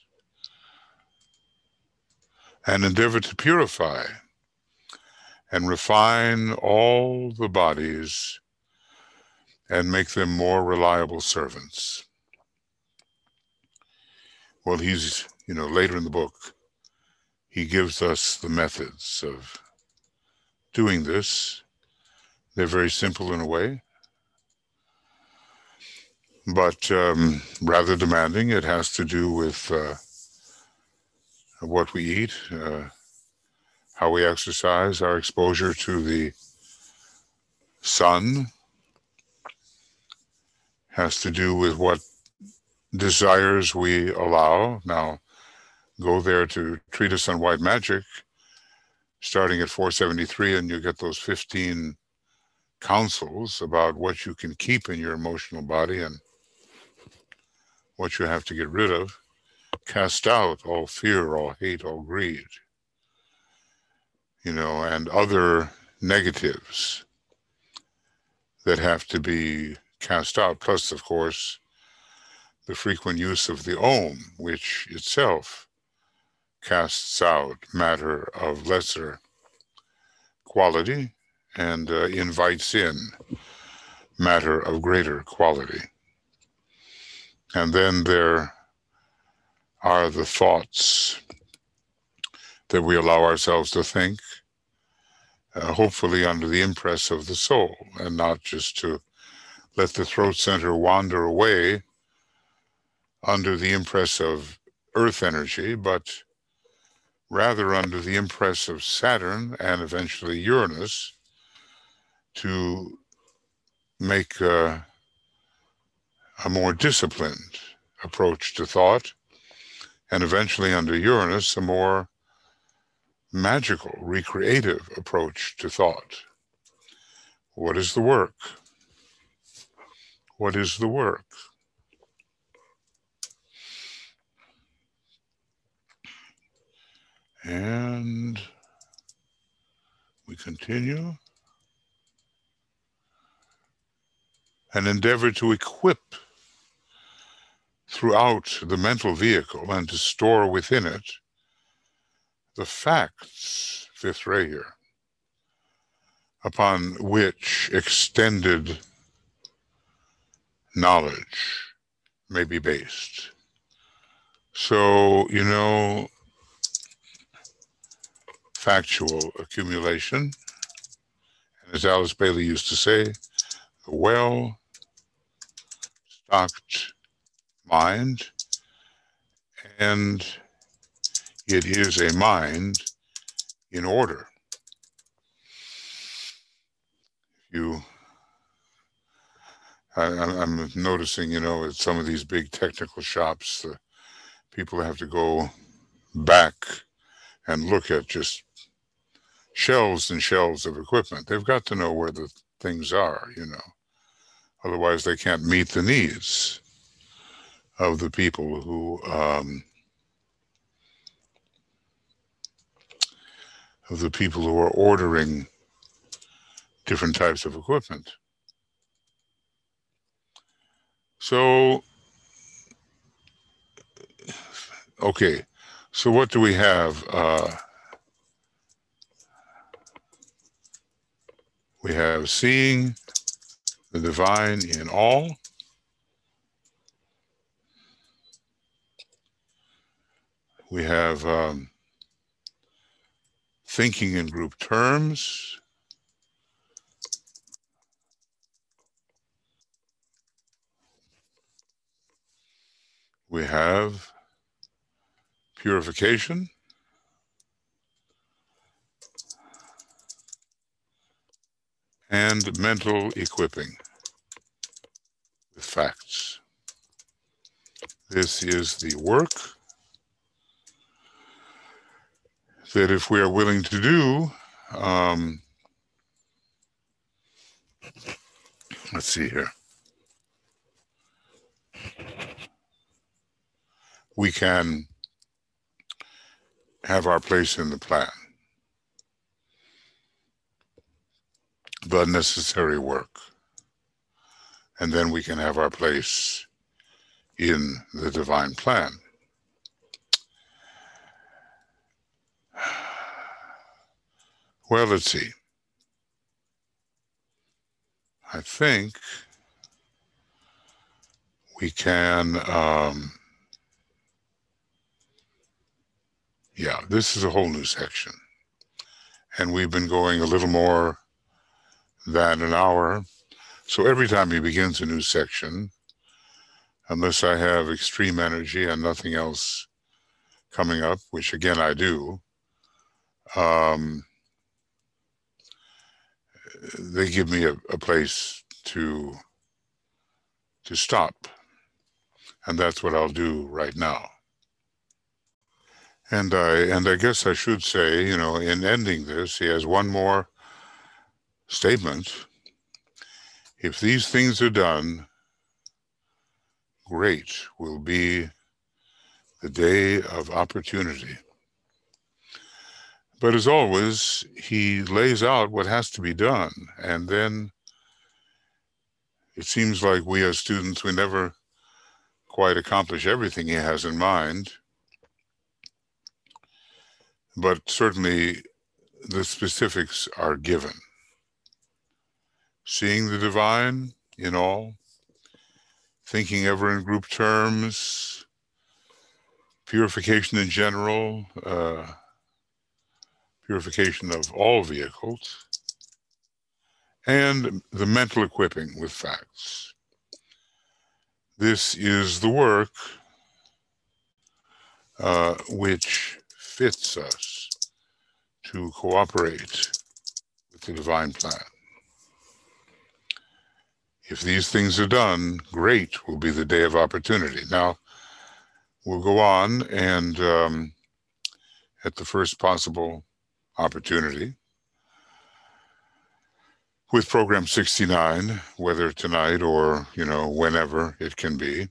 And endeavor to purify and refine all the bodies and make them more reliable servants. Well, he's, you know, later in the book, he gives us the methods of doing this. They're very simple in a way, but um, rather demanding. It has to do with uh, what we eat, uh, how we exercise, our exposure to the sun, has to do with what desires we allow. Now, go there to Treatise on White Magic, starting at four seventy-three, and you get those fifteen counsels about what you can keep in your emotional body and what you have to get rid of. Cast out all fear, all hate, all greed, you know, and other negatives that have to be cast out. Plus, of course, the frequent use of the Om, which itself casts out matter of lesser quality and uh, invites in matter of greater quality. And then there are the thoughts that we allow ourselves to think, uh, hopefully under the impress of the soul, and not just to let the throat center wander away under the impress of earth energy, but rather under the impress of Saturn and eventually Uranus, to make uh, a more disciplined approach to thought, and eventually under Uranus, a more magical, recreative approach to thought. What is the work? What is the work? And we continue. And endeavor to equip throughout the mental vehicle and to store within it the facts, fifth ray here, upon which extended knowledge may be based. So, you know, factual accumulation, and as Alice Bailey used to say, the well-stocked mind, and it is a mind in order. You, I, I'm noticing, you know, at some of these big technical shops, the people have to go back and look at just shelves and shelves of equipment. They've got to know where the things are, you know. Otherwise, they can't meet the needs of the people who um, of the people who are ordering different types of equipment. So, okay, so what do we have? Uh, we have seeing the divine in all. We have um, thinking in group terms. We have purification. And mental equipping with facts. This is the work that, if we are willing to do, um, let's see here, we can have our place in the plan. the necessary work. And then we can have our place in the divine plan. Well, let's see. I think we can, um, yeah, this is a whole new section. And we've been going a little more than an hour. So every time he begins a new section, unless I have extreme energy and nothing else coming up, which again I do, um, they give me a, a place to to stop. And that's what I'll do right now. And I and I guess I should say, you know, in ending this, he has one more statement. If these things are done, great will be the day of opportunity. But as always, he lays out what has to be done. And then it seems like we as students, we never quite accomplish everything he has in mind. But certainly the specifics are given. Seeing the divine in all, thinking ever in group terms, purification in general, uh, purification of all vehicles, and the mental equipping with facts. This is the work uh, which fits us to cooperate with the divine plan. If these things are done, great will be the day of opportunity. Now, we'll go on and um, at the first possible opportunity with program sixty-nine, whether tonight or, you know, whenever it can be.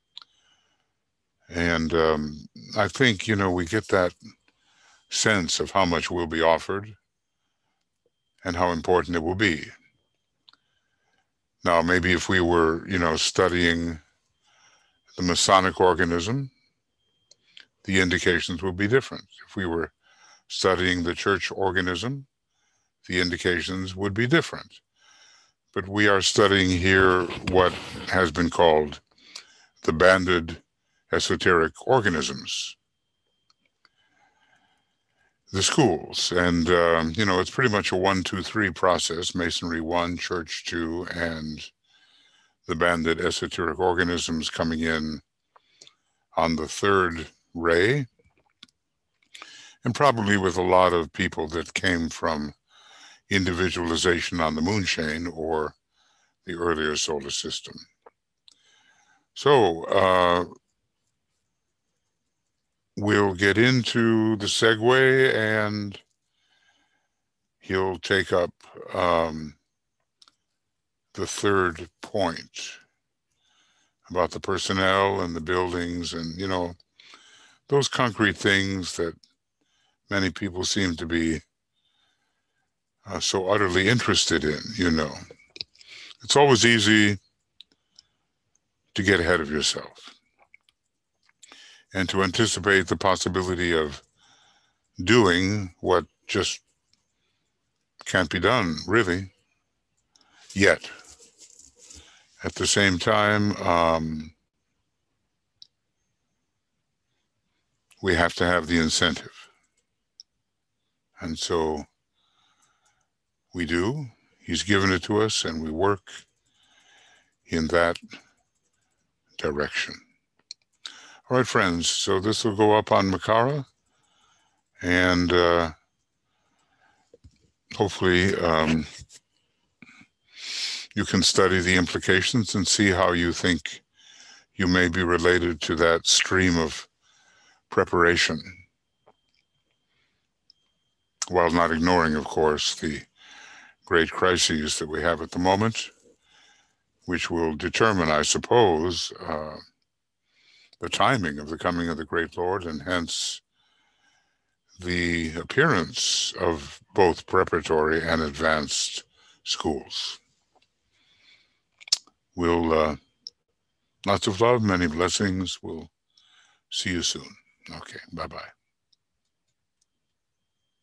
And um, I think, you know, we get that sense of how much will be offered and how important it will be. Now, maybe if we were, you know, studying the Masonic organism, the indications would be different. If we were studying the church organism, the indications would be different. But we are studying here what has been called the banded esoteric organisms, the schools. And, um, you know, it's pretty much a one, two, three process, Masonry one, Church two, and the banded esoteric organisms coming in on the third ray, and probably with a lot of people that came from individualization on the moon chain or the earlier solar system. So uh, we'll get into the segue, and he'll take up um, the third point about the personnel and the buildings and, you know, those concrete things that many people seem to be uh, so utterly interested in, you know. It's always easy to get ahead of yourself and to anticipate the possibility of doing what just can't be done, really, yet. At the same time, um, we have to have the incentive. And so we do. He's given it to us, and we work in that direction. All right, friends, so this will go up on Makara, and uh, hopefully um, you can study the implications and see how you think you may be related to that stream of preparation, while not ignoring, of course, the great crises that we have at the moment, which will determine, I suppose, uh, the timing of the coming of the great Lord, and hence the appearance of both preparatory and advanced schools. We'll, uh, lots of love, many blessings. We'll see you soon. Okay, bye-bye.